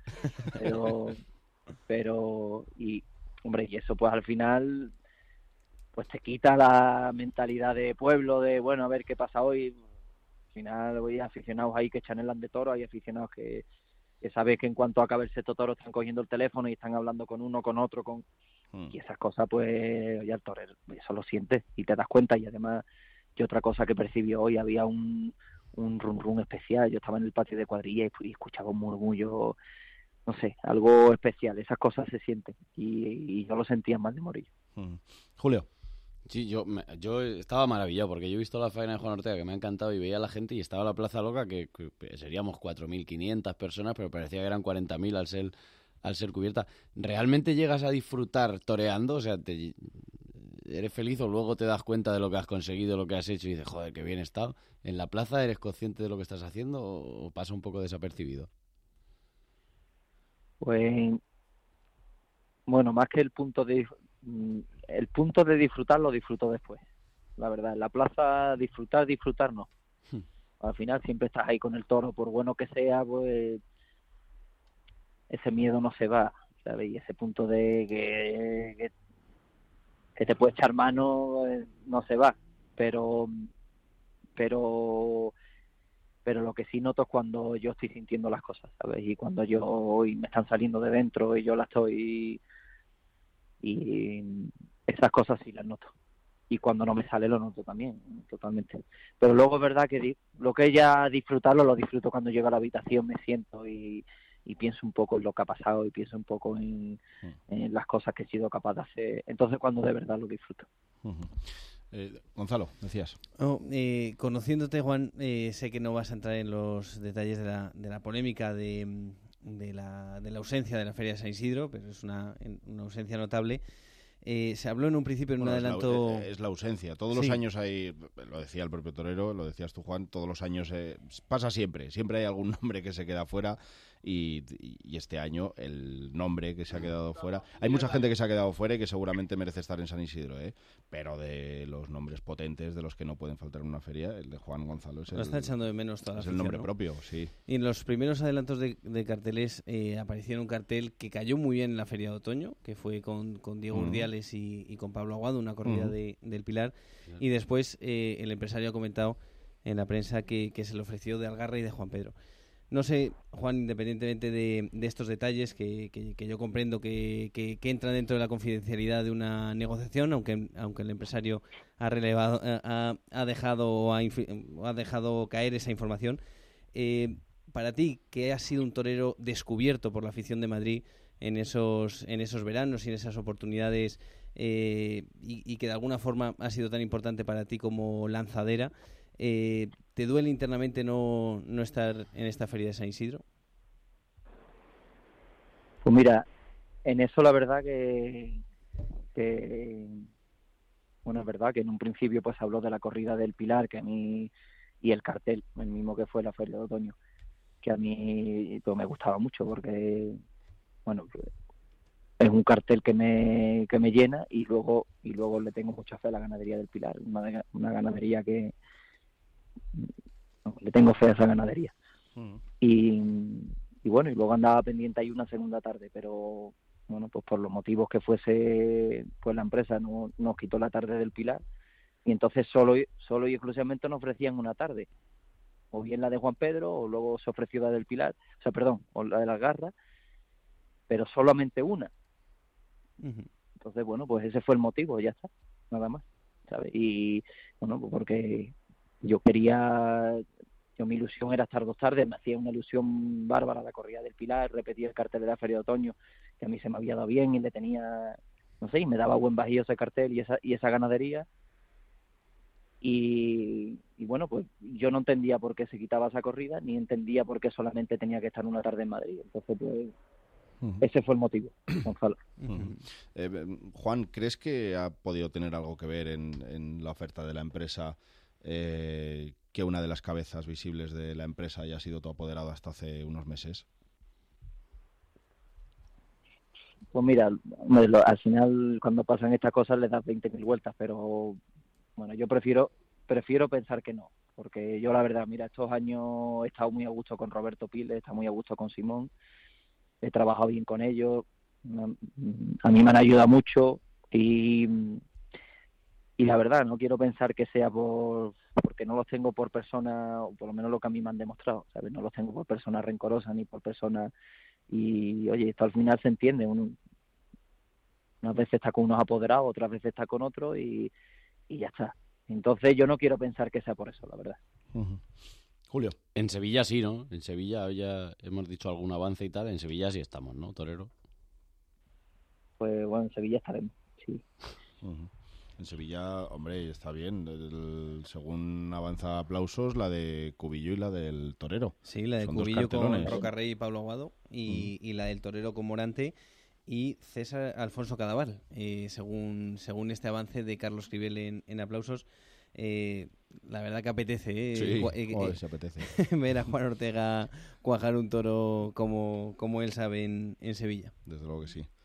Y eso pues al final pues te quita la mentalidad de pueblo, de bueno, a ver qué pasa hoy. Al final hay aficionados ahí que chanelan de toro, hay aficionados que sabes que en cuanto acabe el sexto toro están cogiendo el teléfono y están hablando con uno, con otro, y esas cosas pues ya el torero eso lo sientes y te das cuenta. Y además yo otra cosa que percibí hoy, había un rum especial. Yo estaba en el patio de cuadrilla y escuchaba un murmullo, no sé, algo especial. Esas cosas se sienten y yo lo sentía en Valdemorillo. Julio. Sí, yo estaba maravillado porque yo he visto la faena de Juan Ortega, que me ha encantado, y veía a la gente y estaba la Plaza Loca, que seríamos 4.500 personas, pero parecía que eran 40.000 al ser cubierta. ¿Realmente llegas a disfrutar toreando? O sea, ¿eres feliz o luego te das cuenta de lo que has conseguido, lo que has hecho y dices, joder, qué bien he estado? ¿En la plaza eres consciente de lo que estás haciendo o pasa un poco desapercibido? Pues, bueno, más que el punto de disfrutar lo disfruto después. La verdad, en la plaza disfrutar no. Al final siempre estás ahí con el toro, por bueno que sea, pues ese miedo no se va, ¿sabes? Y ese punto de que te puede echar mano no se va, pero lo que sí noto es cuando yo estoy sintiendo las cosas, ¿sabes? Y cuando hoy me están saliendo de dentro y yo las estoy, y esas cosas sí las noto. Y cuando no me sale lo noto también, totalmente. Pero luego es verdad que lo que es ya disfrutarlo, lo disfruto cuando llego a la habitación, me siento y pienso un poco en lo que ha pasado y pienso un poco en las cosas que he sido capaz de hacer. Entonces cuando de verdad lo disfruto. Gonzalo, decías. Conociéndote, Juan, sé que no vas a entrar en los detalles de la polémica de la ausencia de la Feria de San Isidro, pero es una ausencia notable. Se habló en un principio en un adelanto... Es la ausencia. Todos los años hay, lo decía el propio torero, lo decías tú, Juan, todos los años pasa siempre hay algún nombre que se queda fuera y este año el nombre que se ha quedado fuera... Hay mucha gente que se ha quedado fuera y que seguramente merece estar en San Isidro, pero de los nombres potentes, de los que no pueden faltar en una feria, el de Juan Gonzalo es está echando de menos toda la afición, el nombre propio, sí. Y en los primeros adelantos de carteles apareció un cartel que cayó muy bien en la Feria de Otoño, que fue con Diego Urdiales y con Pablo Aguado, una corrida del Pilar, y después el empresario ha comentado en la prensa que se le ofreció de Algarra y de Juan Pedro. No sé, Juan, independientemente de estos detalles que yo comprendo que entran dentro de la confidencialidad de una negociación, aunque el empresario ha dejado caer esa información, para ti, que has sido un torero descubierto por la afición de Madrid en esos veranos y en esas oportunidades, y que de alguna forma ha sido tan importante para ti como lanzadera, ¿te duele internamente no estar en esta Feria de San Isidro? Pues mira, en eso la verdad que bueno, es verdad que en un principio pues habló de la corrida del Pilar, que a mí, y el cartel, el mismo que fue la Feria de Otoño, que a mí pues, me gustaba mucho porque, bueno, es un cartel que me llena y luego le tengo mucha fe a la ganadería del Pilar, una ganadería que le tengo fe a esa ganadería. Y bueno, y luego andaba pendiente ahí una segunda tarde, pero bueno, bueno, pues por los motivos que fuese, pues la empresa nos quitó la tarde del Pilar, y entonces solo y exclusivamente nos ofrecían una tarde, o bien la de Juan Pedro, o luego se ofreció la del Pilar, o la de las Garras, pero solamente una. Entonces, bueno, pues ese fue el motivo, ya está, nada más, ¿sabes? Y, bueno, pues porque mi ilusión era estar 2 tardes, me hacía una ilusión bárbara la corrida del Pilar, repetía el cartel de la Feria de Otoño, que a mí se me había dado bien y le tenía, no sé, y me daba buen bajío ese cartel y esa ganadería. Y bueno, pues yo no entendía por qué se quitaba esa corrida, ni entendía por qué solamente tenía que estar una tarde en Madrid. Entonces, pues, ese fue el motivo, Gonzalo. Juan, ¿crees que ha podido tener algo que ver en la oferta de la empresa que una de las cabezas visibles de la empresa haya sido tu apoderado hasta hace unos meses? Pues mira, al final cuando pasan estas cosas le das 20.000 vueltas, pero bueno, yo prefiero pensar que no, porque yo la verdad, mira, estos años he estado muy a gusto con Roberto Piles, he estado muy a gusto con Simón, he trabajado bien con ellos, a mí me han ayudado mucho y la verdad no quiero pensar que sea porque no los tengo por personas, o por lo menos lo que a mí me han demostrado, ¿sabes? No los tengo por personas rencorosas ni por personas, y oye, esto al final se entiende, unas veces está con unos apoderados, otras veces está con otros y ya está. Entonces yo no quiero pensar que sea por eso, la verdad. Julio. En Sevilla sí, ¿no? En Sevilla ya hemos dicho algún avance y tal, en Sevilla sí estamos, ¿no, torero? Pues bueno, en Sevilla estaremos, sí. En Sevilla, hombre, está bien. Según avanza Aplausos, la de Cubillo y la del Torero. Sí, la de Son Cubillo con Rocarrey y Pablo Aguado, y la del Torero con Morante y César Alfonso Cadaval. Según este avance de Carlos Cribel en Aplausos, la verdad que apetece, sí, se apetece ver a Juan Ortega cuajar un toro como él sabe en Sevilla. Desde luego que sí.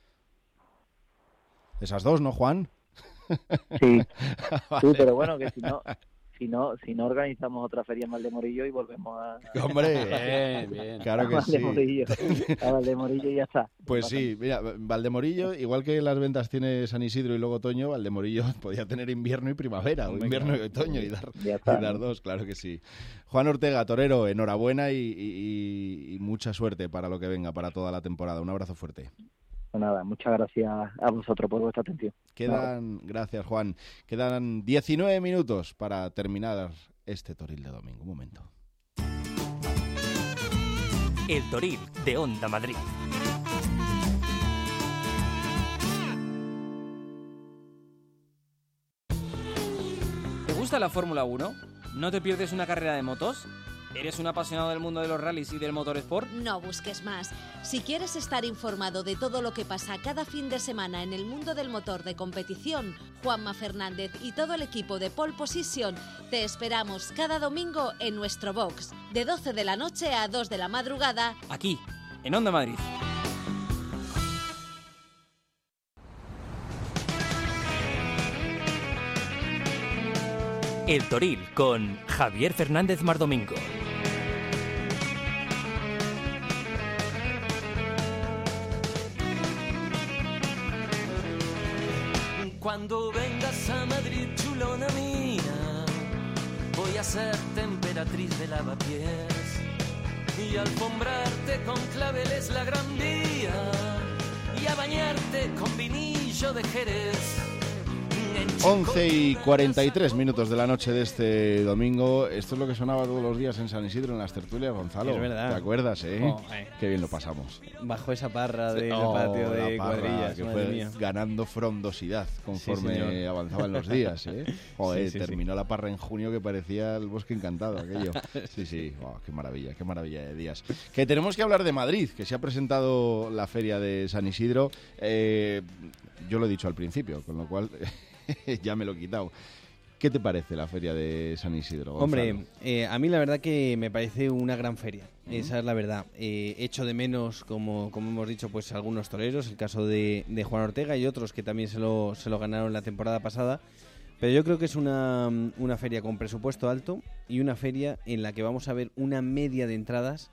Esas dos, ¿no, Juan? Sí, vale. Sí, pero bueno, que si no organizamos otra feria en Valdemorillo y volvemos a... ¡Hombre! Bien. Claro que sí. A Valdemorillo y ya está. Pues sí, mira, Valdemorillo, igual que las ventas tiene San Isidro y luego otoño, Valdemorillo podía tener invierno y primavera, o invierno y otoño, y dar dos, claro que sí. Juan Ortega, torero, enhorabuena y mucha suerte para lo que venga, para toda la temporada. Un abrazo fuerte. Pues nada, muchas gracias a vosotros por vuestra atención. Gracias, Juan. Quedan 19 minutos para terminar este Toril de domingo. Un momento. El Toril de Onda Madrid. ¿Te gusta la Fórmula 1? ¿No te pierdes una carrera de motos? ¿Eres un apasionado del mundo de los rallies y del motorsport? No busques más. Si quieres estar informado de todo lo que pasa cada fin de semana en el mundo del motor de competición, Juanma Fernández y todo el equipo de Pole Position te esperamos cada domingo en nuestro box, de 12 de la noche a 2 de la madrugada, aquí, en Onda Madrid. El Toril con Javier Fernández Mardomingo. Cuando vengas a Madrid, chulona mía, voy a ser emperatriz de lavapiés y alfombrarte con claveles la Gran Vía y a bañarte con vinillo de Jerez. 11:43 de la noche de este domingo. Esto es lo que sonaba todos los días en San Isidro, en las tertulias, Gonzalo. Es verdad. ¿Te acuerdas, Qué bien lo pasamos. Bajo esa parra del patio de cuadrillas, que fue ganando frondosidad conforme avanzaban los días, Joder, terminó la parra en junio que parecía el bosque encantado aquello. Sí. Qué maravilla de días. Que tenemos que hablar de Madrid, que se ha presentado la feria de San Isidro. Yo lo he dicho al principio, con lo cual ya me lo he quitado. ¿Qué te parece la feria de San Isidro, Gonzalo? Hombre, a mí la verdad que me parece una gran feria. Esa es la verdad. Echo de menos, como hemos dicho, pues algunos toreros, el caso de Juan Ortega y otros que también se lo ganaron la temporada pasada. Pero yo creo que es una feria con presupuesto alto y una feria en la que vamos a ver una media de entradas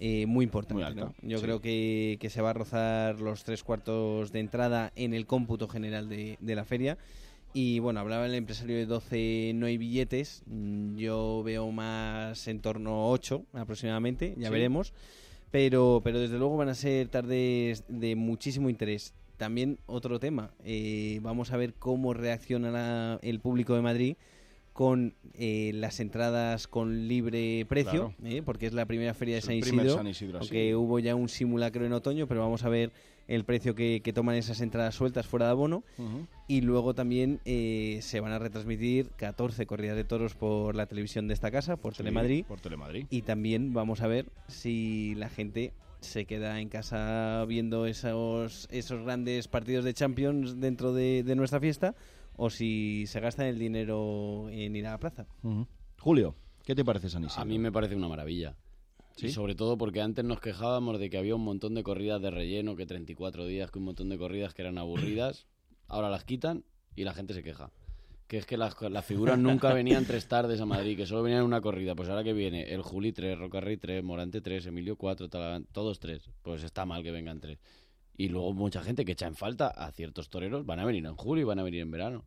muy importante. Muy alta, ¿no? Yo sí. creo que se va a rozar los 3/4 de entrada en el cómputo general de la feria. Y bueno, hablaba el empresario de 12 no hay billetes, yo veo más en torno a 8 aproximadamente, ya veremos, pero desde luego van a ser tardes de muchísimo interés. También otro tema, vamos a ver cómo reacciona el público de Madrid con las entradas con libre precio, porque es la primera feria de San Isidro, aunque hubo ya un simulacro en otoño, pero vamos a ver el precio que toman esas entradas sueltas fuera de abono. Y luego también se van a retransmitir 14 corridas de toros por la televisión de esta casa, por Telemadrid. Y también vamos a ver si la gente se queda en casa viendo esos grandes partidos de Champions dentro de nuestra fiesta, o si se gastan el dinero en ir a la plaza. Julio, ¿qué te parece San Isidro? A mí me parece una maravilla. ¿Sí? Y sobre todo porque antes nos quejábamos de que había un montón de corridas de relleno, que 34 días, que un montón de corridas que eran aburridas. Ahora las quitan y la gente se queja. Que es que las figuras nunca venían 3 tardes a Madrid, que solo venían una corrida. Pues ahora que viene el Juli 3, Rocarrey 3, Morante 3, Emilio 4, todos 3. Pues está mal que vengan 3. Y luego mucha gente que echa en falta a ciertos toreros van a venir en julio y van a venir en verano.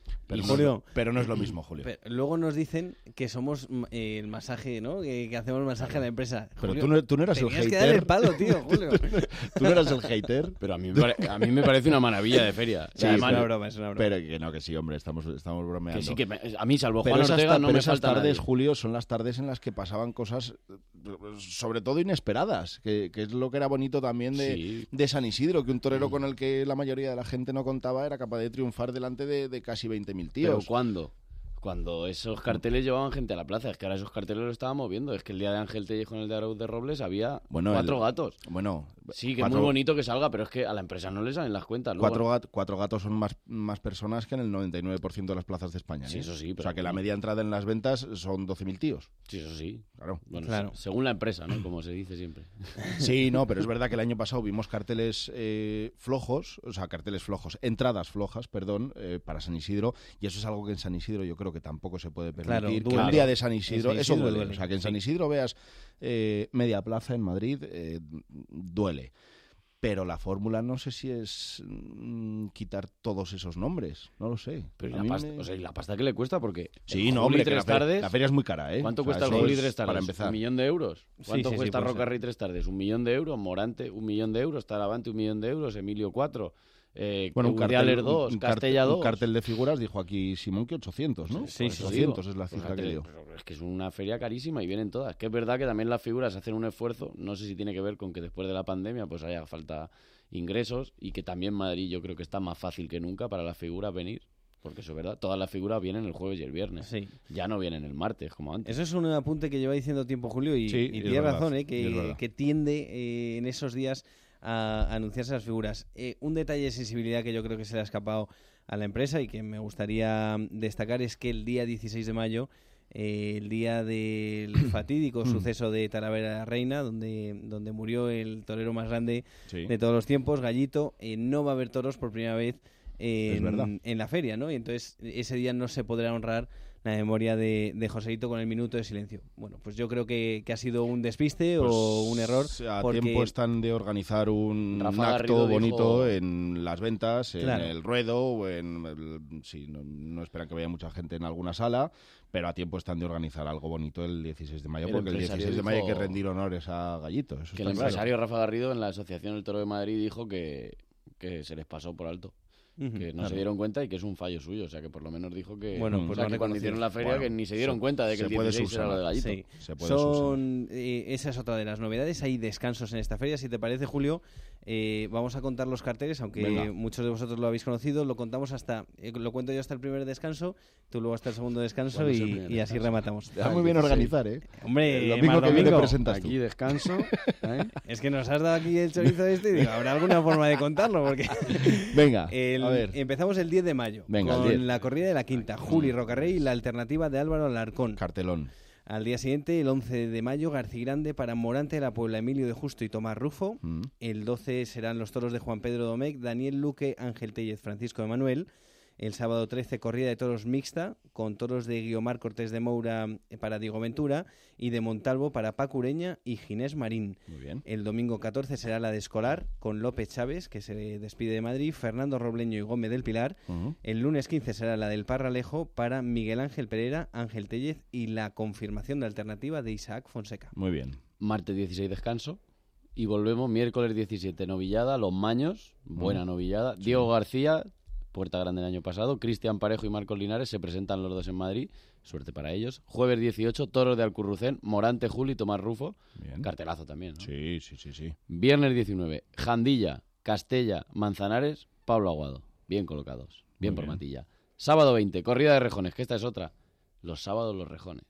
Pero no es lo mismo, Julio. Pero luego nos dicen que somos el masaje, ¿no? Que hacemos masaje a la empresa. Pero Julio, tú no eras el hater. que dar el palo, tío, Julio. Tú no eras el hater. Pero a mí me parece una maravilla de feria. Sí, es una broma. Pero que sí, hombre, estamos bromeando. Que sí, que a mí, salvo pero Juan Ortega, no me esas falta tardes, nadie. Julio, son las tardes en las que pasaban cosas, sobre todo inesperadas, que es lo que era bonito también de San Isidro, que un torero con el que la mayoría de la gente no contaba era capaz de triunfar delante de casi 20.000 tíos. ¿Pero cuándo? Cuando esos carteles llevaban gente a la plaza. Es que ahora esos carteles los estábamos viendo. Es que el día de Ángel Tellejo en el de Arauz de Robles había 4 gatos. Bueno, sí, que es muy bonito que salga, pero es que a la empresa no le salen las cuentas. Luego. 4 gatos son más personas que en el 99% de las plazas de España. Sí, eso sí. O sea, que la media entrada en las ventas son 12.000 tíos. Sí, eso sí. Claro. Bueno, claro. Según la empresa, ¿no? Como se dice siempre. Sí, no, pero es verdad que el año pasado vimos carteles entradas flojas, para San Isidro, y eso es algo que en San Isidro yo creo que tampoco se puede permitir. Que un día de San Isidro, eso duele. O sea, que en San Isidro veas media plaza en Madrid, duele. Pero la fórmula no sé si es quitar todos esos nombres, no lo sé. Pero ¿y la pasta que le cuesta? Porque sí, no, hombre, que la feria es muy cara, ¿eh? ¿Cuánto cuesta el Juli 3 tardes? Para empezar. 1 millón de euros. ¿Cuánto cuesta sí, Rocarrey 3 tardes? 1 millón de euros. Morante, 1 millón de euros. Talavante, 1 millón de euros. Emilio 4. Un cartel 2, Castella 2. Un cartel de figuras, dijo aquí Simón, que 800, ¿no? Sí, 800 es la cifra que dio. Es que es una feria carísima y vienen todas. Que es verdad que también las figuras hacen un esfuerzo. No sé si tiene que ver con que después de la pandemia pues haya falta ingresos, y que también Madrid yo creo que está más fácil que nunca para las figuras venir. Porque eso es verdad, todas las figuras vienen el jueves y el viernes. Sí. Ya no vienen el martes, como antes. Eso es un apunte que lleva diciendo tiempo Julio, y tiene razón, que tiende en esos días a anunciarse las figuras. Un detalle de sensibilidad que yo creo que se le ha escapado a la empresa y que me gustaría destacar es que el día 16 de mayo, el día del fatídico suceso de Talavera la Reina, donde murió el torero más grande de todos los tiempos, Gallito, no va a haber toros por primera vez en la feria, ¿no? Y entonces ese día no se podrá honrar la memoria de Joselito con el minuto de silencio. Bueno, pues yo creo que ha sido un despiste o un error. A tiempo están de organizar un acto bonito en las ventas, en el ruedo, o no esperan que vaya mucha gente en alguna sala, pero a tiempo están de organizar algo bonito el 16 de mayo, porque el 16 de mayo hay que rendir honores a Gallito. Eso que el empresario Rafa Garrido en la Asociación del Toro de Madrid dijo que se les pasó por alto. Que no se dieron cuenta y que es un fallo suyo, o sea que por lo menos dijo que, que cuando hicieron la feria que ni se dieron cuenta de que el 16 era lo de Gallito. Esa es otra de las novedades. Hay descansos en esta feria. Si te parece, Julio, vamos a contar los carteles, aunque muchos de vosotros lo habéis conocido. Lo contamos lo cuento yo hasta el primer descanso, tú luego hasta el segundo descanso y así rematamos. Está muy bien organizar, ¿eh? Hombre, el domingo que viene presentas tú. Aquí descanso. Es que nos has dado aquí el chorizo y digo, habrá alguna forma de contarlo, porque venga. A ver. Empezamos el 10 de mayo con la corrida de la quinta, Juli Rocarrey y la alternativa de Álvaro Alarcón. Cartelón. Al día siguiente, el 11 de mayo, Garcigrande para Morante de la Puebla, Emilio de Justo y Tomás Rufo. El 12 serán los toros de Juan Pedro Domecq, Daniel Luque, Ángel Tellez, Francisco de Manuel. El sábado 13, corrida de toros mixta, con toros de Guiomar Cortés de Moura para Diego Ventura y de Montalvo para Paco Ureña y Ginés Marín. Muy bien. El domingo 14 será la de Escolar, con López Chávez, que se despide de Madrid, Fernando Robleño y Gómez del Pilar. El lunes 15 será la del Parralejo para Miguel Ángel Pereira, Ángel Tellez y la confirmación de alternativa de Isaac Fonseca. Muy bien. Martes 16 descanso. Y volvemos miércoles 17, novillada, Los Maños, buena novillada. Sí. Diego García, Puerta Grande el año pasado. Cristian Parejo y Marcos Linares se presentan los dos en Madrid. Suerte para ellos. Jueves 18, Toros de Alcurrucén, Morante, Juli y Tomás Rufo. Bien. Cartelazo también, ¿no? Sí. Viernes 19, Jandilla, Castella, Manzanares, Pablo Aguado. Bien colocados. Bien por Matilla. Sábado 20, corrida de rejones, que esta es otra. Los sábados los rejones.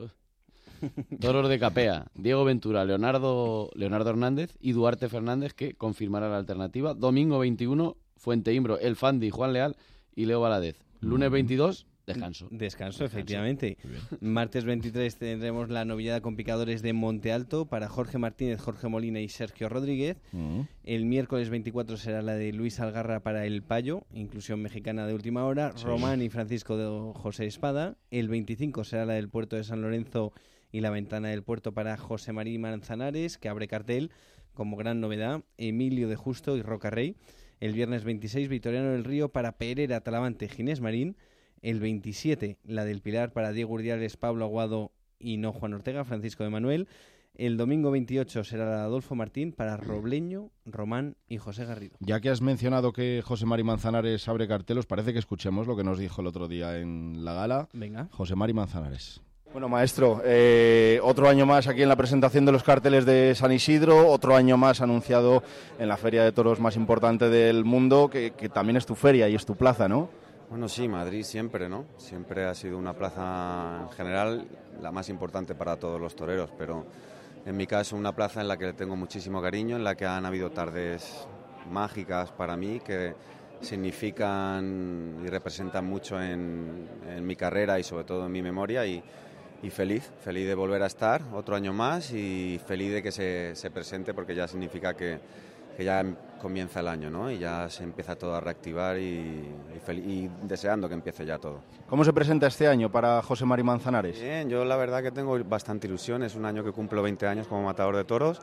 Toros de Capea, Diego Ventura, Leonardo Hernández y Duarte Fernández, que confirmará la alternativa. Domingo 21, Fuente Imbro, El Fandi, Juan Leal y Leo Valadez. Lunes 22, descanso. Efectivamente. Martes 23 tendremos la novillada con picadores de Monte Alto para Jorge Martínez, Jorge Molina y Sergio Rodríguez. El miércoles 24 será la de Luis Algarra para El Payo, inclusión mexicana de última hora. Sí. Román y Francisco de José Espada. El 25 será la del Puerto de San Lorenzo y la Ventana del Puerto para José María Manzanares, que abre cartel como gran novedad. Emilio de Justo y Roca Rey. El viernes 26, Victoriano del Río para Pereira, Talavante, Ginés Marín. El 27, la del Pilar para Diego Urdiales, Pablo Aguado y no Juan Ortega, Francisco de Manuel. El domingo 28 será la de Adolfo Martín para Robleño, Román y José Garrido. Ya que has mencionado que José Mari Manzanares abre cartelos, parece que escuchemos lo que nos dijo el otro día en la gala. Venga. José Mari Manzanares. Bueno, maestro, otro año más aquí en la presentación de los carteles de San Isidro, otro año más anunciado en la feria de toros más importante del mundo, que también es tu feria y es tu plaza, ¿no? Bueno, sí, Madrid siempre, ¿no? Siempre ha sido una plaza en general la más importante para todos los toreros, pero en mi caso una plaza en la que tengo muchísimo cariño, en la que han habido tardes mágicas para mí que significan y representan mucho en mi carrera y sobre todo en mi memoria y feliz de volver a estar otro año más y feliz de que se presente porque ya significa que ya comienza el año, ¿no? Y ya se empieza todo a reactivar y deseando que empiece ya todo. ¿Cómo se presenta este año para José Mari Manzanares? Bien, yo la verdad que tengo bastante ilusión, es un año que cumplo 20 años como matador de toros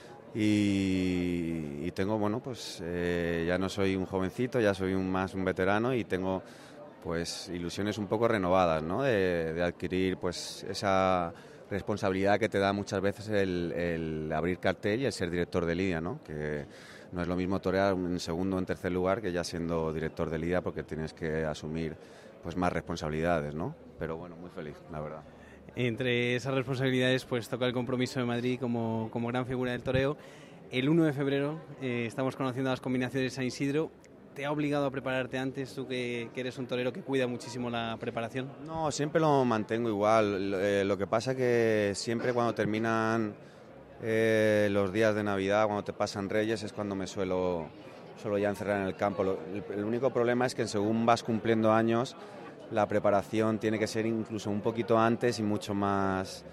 y tengo, bueno, pues ya no soy un jovencito, ya soy más un veterano y tengo pues ilusiones un poco renovadas, ¿no? De adquirir pues esa responsabilidad que te da muchas veces el abrir cartel y el ser director de lidia, ¿no? Que no es lo mismo torear en segundo o en tercer lugar que ya siendo director de lidia porque tienes que asumir pues más responsabilidades, ¿no? Pero bueno, muy feliz, la verdad. Entre esas responsabilidades pues toca el compromiso de Madrid como gran figura del toreo. El 1 de febrero estamos conociendo las combinaciones de San Isidro. ¿Te ha obligado a prepararte antes, tú que eres un torero que cuida muchísimo la preparación? No, siempre lo mantengo igual. Lo que pasa que siempre cuando terminan los días de Navidad, cuando te pasan Reyes, es cuando me suelo ya encerrar en el campo. El único problema es que según vas cumpliendo años, la preparación tiene que ser incluso un poquito antes y mucho más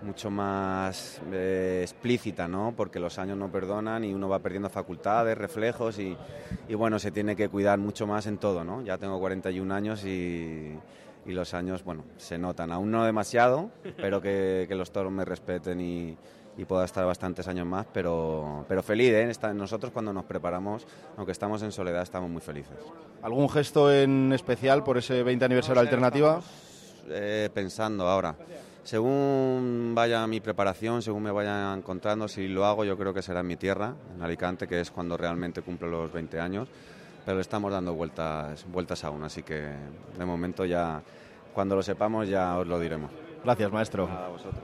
explícita, ¿no? Porque los años no perdonan y uno va perdiendo facultades, reflejos y bueno, se tiene que cuidar mucho más en todo, ¿no? Ya tengo 41 años y los años, bueno, se notan, aún no demasiado, pero que los toros me respeten y pueda estar bastantes años más, pero feliz, ¿eh? Nosotros cuando nos preparamos, aunque estamos en soledad, estamos muy felices. ¿Algún gesto en especial por ese 20 aniversario de Alternativa? Pensando ahora. Según vaya mi preparación, según me vaya encontrando, si lo hago yo creo que será en mi tierra, en Alicante, que es cuando realmente cumplo los 20 años, pero le estamos dando vueltas aún, así que de momento ya, cuando lo sepamos ya os lo diremos. Gracias, maestro. A vosotros.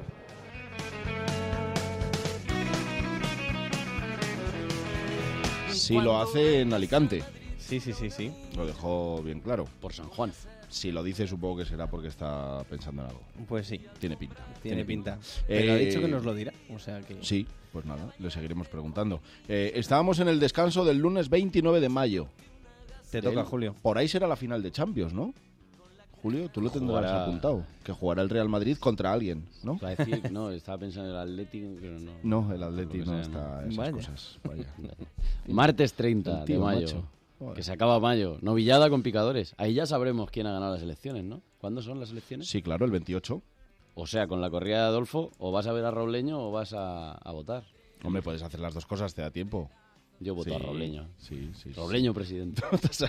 Sí lo hace en Alicante. Sí. Lo dejó bien claro. Por San Juan. Si lo dice, supongo que será porque está pensando en algo. Pues sí. Tiene pinta. Tiene pinta. Pero ha dicho que nos lo dirá. O sea que... Sí, pues nada, le seguiremos preguntando. Estábamos en el descanso del lunes 29 de mayo. Te toca, Julio. Por ahí será la final de Champions, ¿no? Julio, tú lo tendrás apuntado. Que jugará el Real Madrid contra alguien, ¿no? Va a decir, no, estaba pensando en el Atlético, pero no. No, el Atlético no está esas cosas. Vaya. Martes 30 de mayo. Que se acaba mayo. Novillada con picadores. Ahí ya sabremos quién ha ganado las elecciones, ¿no? ¿Cuándo son las elecciones? Sí, claro, el 28. O sea, con la corrida de Adolfo, o vas a ver a Robleño o vas a votar. Hombre, puedes hacer las dos cosas, te da tiempo. Yo voto a Robleño. Sí. Robleño, presidente.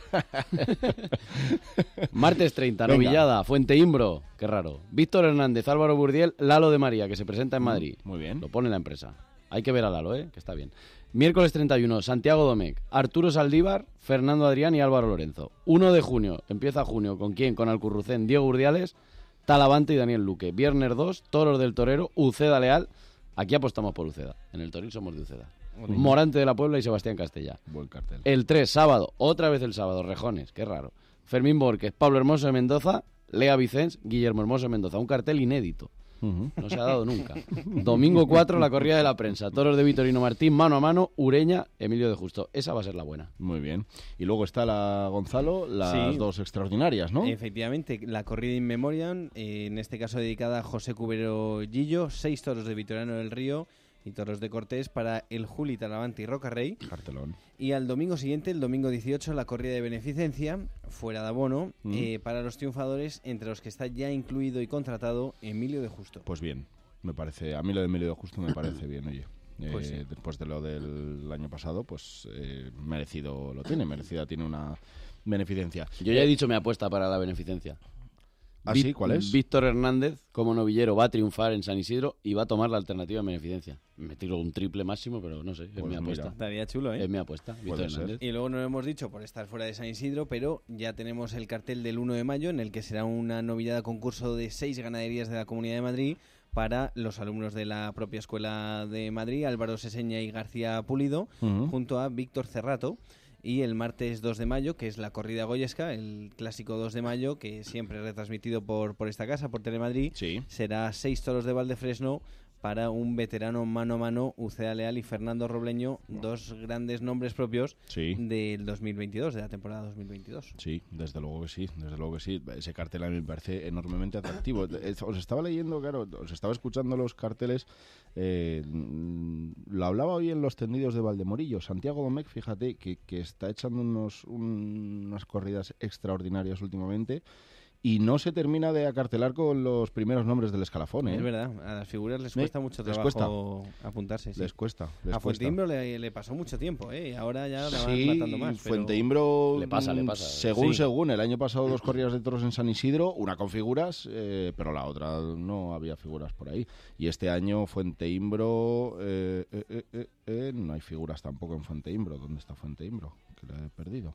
Martes 30, Novillada, Fuente Imbro. Qué raro. Víctor Hernández, Álvaro Burdiel, Lalo de María, que se presenta en Madrid. Muy bien. Lo pone la empresa. Hay que ver a Lalo, que está bien. Miércoles 31, Santiago Domecq, Arturo Saldívar, Fernando Adrián y Álvaro Lorenzo. 1 de junio, empieza junio. ¿Con quién? Con Alcurrucén, Diego Urdiales, Talavante y Daniel Luque. Viernes 2, Toros del Torero, Uceda Leal. Aquí apostamos por Uceda. En el Toril somos de Uceda. Morante de la Puebla y Sebastián Castella. Buen cartel. El 3, sábado, otra vez el sábado, Rejones, qué raro. Fermín Borges, Pablo Hermoso de Mendoza, Lea Vicens, Guillermo Hermoso de Mendoza. Un cartel inédito. No se ha dado nunca. Domingo 4, la corrida de la prensa. Toros de Vitorino Martín, mano a mano, Ureña, Emilio de Justo. Esa va a ser la buena. Muy bien. Y luego está la Gonzalo, las dos extraordinarias, ¿no? Efectivamente, la corrida in memoriam, en este caso dedicada a José Cubero Gillo, 6 toros de Vitoriano del Río y toros de Cortés para el Juli, Talavante y Rocarrey. Cartelón. Y al domingo siguiente, el domingo 18, la corrida de beneficencia, fuera de abono, para los triunfadores, entre los que está ya incluido y contratado Emilio de Justo. Pues bien, me parece, a mí lo de Emilio de Justo me parece bien, oye. Pues sí. Después de lo del año pasado, pues merecido lo tiene, merecida tiene una beneficencia. Yo ya he dicho mi apuesta para la beneficencia. ¿Ah, sí? ¿Cuál es? Víctor Hernández, como novillero, va a triunfar en San Isidro y va a tomar la alternativa en beneficencia. Me tiro un triple máximo, pero no sé, es mi apuesta. Estaría chulo, Es mi apuesta, Víctor Hernández. Y luego no lo hemos dicho por estar fuera de San Isidro, pero ya tenemos el cartel del 1 de mayo, en el que será una novillada concurso de 6 ganaderías de la Comunidad de Madrid para los alumnos de la propia Escuela de Madrid, Álvaro Seseña y García Pulido, junto a Víctor Cerrato. Y el martes 2 de mayo, que es la corrida goyesca, el clásico 2 de mayo, que siempre retransmitido por esta casa, por Telemadrid, será 6 toros de Valdefresno para un veterano mano a mano, Uceda Leal y Fernando Robleño, dos grandes nombres propios del 2022, de la temporada 2022. Sí, desde luego que sí, desde luego que sí. Ese cartel a mí me parece enormemente atractivo. Os estaba leyendo, claro, os estaba escuchando los carteles, lo hablaba hoy en los tendidos de Valdemorillo. Santiago Domecq, fíjate, que está echando unas corridas extraordinarias últimamente. Y no se termina de acartelar con los primeros nombres del escalafón, ¿eh? Es verdad, a las figuras les cuesta mucho trabajo apuntarse. Sí. Les cuesta. A Fuenteimbro le pasó mucho tiempo, y ahora ya la van matando más. Pero... Fuenteimbro le pasa. Según. El año pasado 2 corridas de toros en San Isidro, una con figuras, pero la otra no había figuras por ahí. Y este año Fuenteimbro, no hay figuras tampoco en Fuenteimbro. ¿Dónde está Fuenteimbro? Que la he perdido.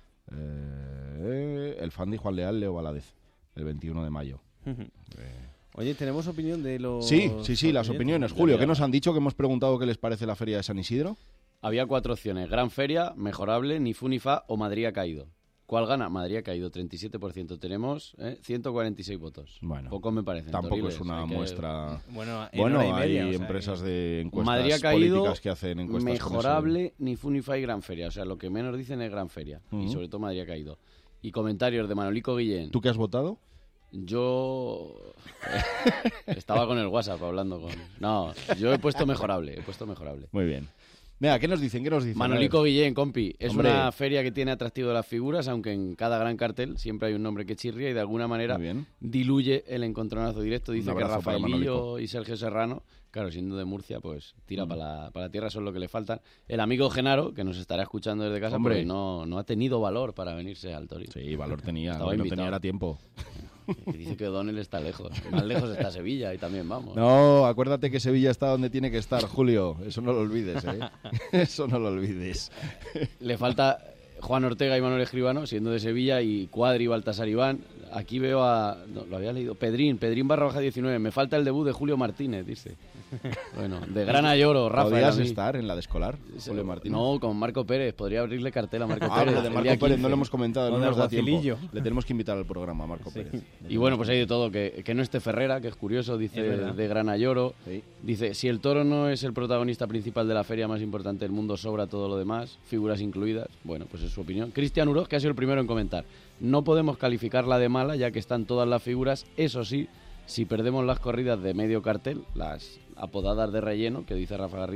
El Fandi Juan Leal, Leo Valadez, el 21 de mayo. Oye, ¿tenemos opinión de los...? Sí, las opiniones. Julio, ¿qué nos han dicho? Que hemos preguntado qué les parece la feria de San Isidro. Había 4 opciones: Gran Feria, Mejorable, Ni Fu Ni Fa o Madrid ha caído. ¿Cuál gana? Madrid ha caído, 37%. Tenemos 146 votos. Bueno, poco me parece. Tampoco es una muestra... Bueno, hay empresas de encuestas Madrid ha caído, políticas que hacen encuestas. Mejorable, Ni Fu Ni Fa y Gran Feria. O sea, lo que menos dicen es Gran Feria. Y sobre todo Madrid ha caído. Y comentarios de Manolico Guillén. ¿Tú qué has votado? Yo estaba con el WhatsApp hablando con... No, yo he puesto Mejorable. Muy bien. Mira, ¿qué nos dicen? Manolico Guillén, compi. Es una feria que tiene atractivo las figuras, aunque en cada gran cartel siempre hay un nombre que chirría y de alguna manera diluye el encontronazo directo. Dice que Rafaelillo y Sergio Serrano, claro, siendo de Murcia, pues tira para la tierra, son lo que le faltan. El amigo Genaro, que nos estará escuchando desde casa, porque no ha tenido valor para venirse al Toril. Sí, valor tenía, no tenía era tiempo. Y dice que O'Donnell está lejos. Más lejos está Sevilla y también vamos. No, acuérdate que Sevilla está donde tiene que estar, Julio. Eso no lo olvides, ¿eh? Eso no lo olvides. Le falta Juan Ortega y Manuel Escribano, siendo de Sevilla, y Cuadri, Baltasar Iván. Aquí veo lo había leído. Pedrín _19. Me falta el debut de Julio Martínez, dice. Bueno, de Grana Lloro, Rafa. ¿Podrías estar en la de escolar, Julio Martínez? No, con Marco Pérez. Podría abrirle cartel a Marco Pérez. Lo de Marco Pérez no lo hemos comentado, no nos da tiempo. Le tenemos que invitar al programa a Marco Pérez. Y bueno, pues hay de todo. Que no esté Ferrera, que es curioso, dice de Grana Lloro. Sí. Dice, si el toro no es el protagonista principal de la feria más importante del mundo, sobra todo lo demás, figuras incluidas. Bueno, pues es su opinión. Cristian Uroz, que ha sido el primero en comentar. No podemos calificarla de mala, ya que están todas las figuras. Eso sí, si perdemos las corridas de medio cartel, las apodadas de relleno, que dice Rafa Garrido,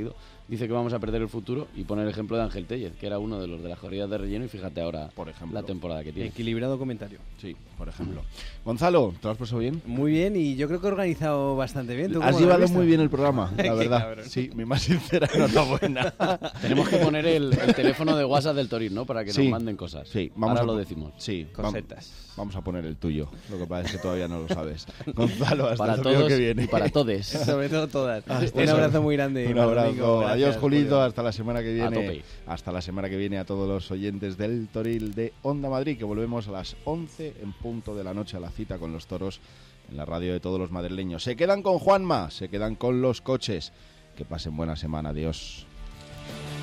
dice que vamos a perder el futuro y pone el ejemplo de Ángel Tellez, que era uno de los de las corridas de relleno y fíjate ahora, por ejemplo, la temporada que tiene. Equilibrado comentario. Sí, por ejemplo. Gonzalo, ¿te lo has pasado bien? Muy bien, y yo creo que he organizado bastante bien. ¿Tú has llevado muy bien el programa, la verdad. Cabrón. Sí, mi más sincera enhorabuena. Tenemos que poner el teléfono de WhatsApp del Toril, ¿no? Para que nos manden cosas. Sí, ahora lo decimos. Sí, cosetas. Vamos a poner el tuyo. Lo que pasa es que todavía no lo sabes. Gonzalo, hasta para el todos que viene. Y para todes. Sobre todo todas. Un abrazo muy grande. Un abrazo. Gracias, Adiós, Julito. Julio. Hasta la semana que viene. A tope. Hasta la semana que viene a todos los oyentes del Toril de Onda Madrid, que volvemos a las 11 en punto de la noche a la cita con los toros en la radio de todos los madrileños. Se quedan con Juanma, se quedan con los coches. Que pasen buena semana. Adiós.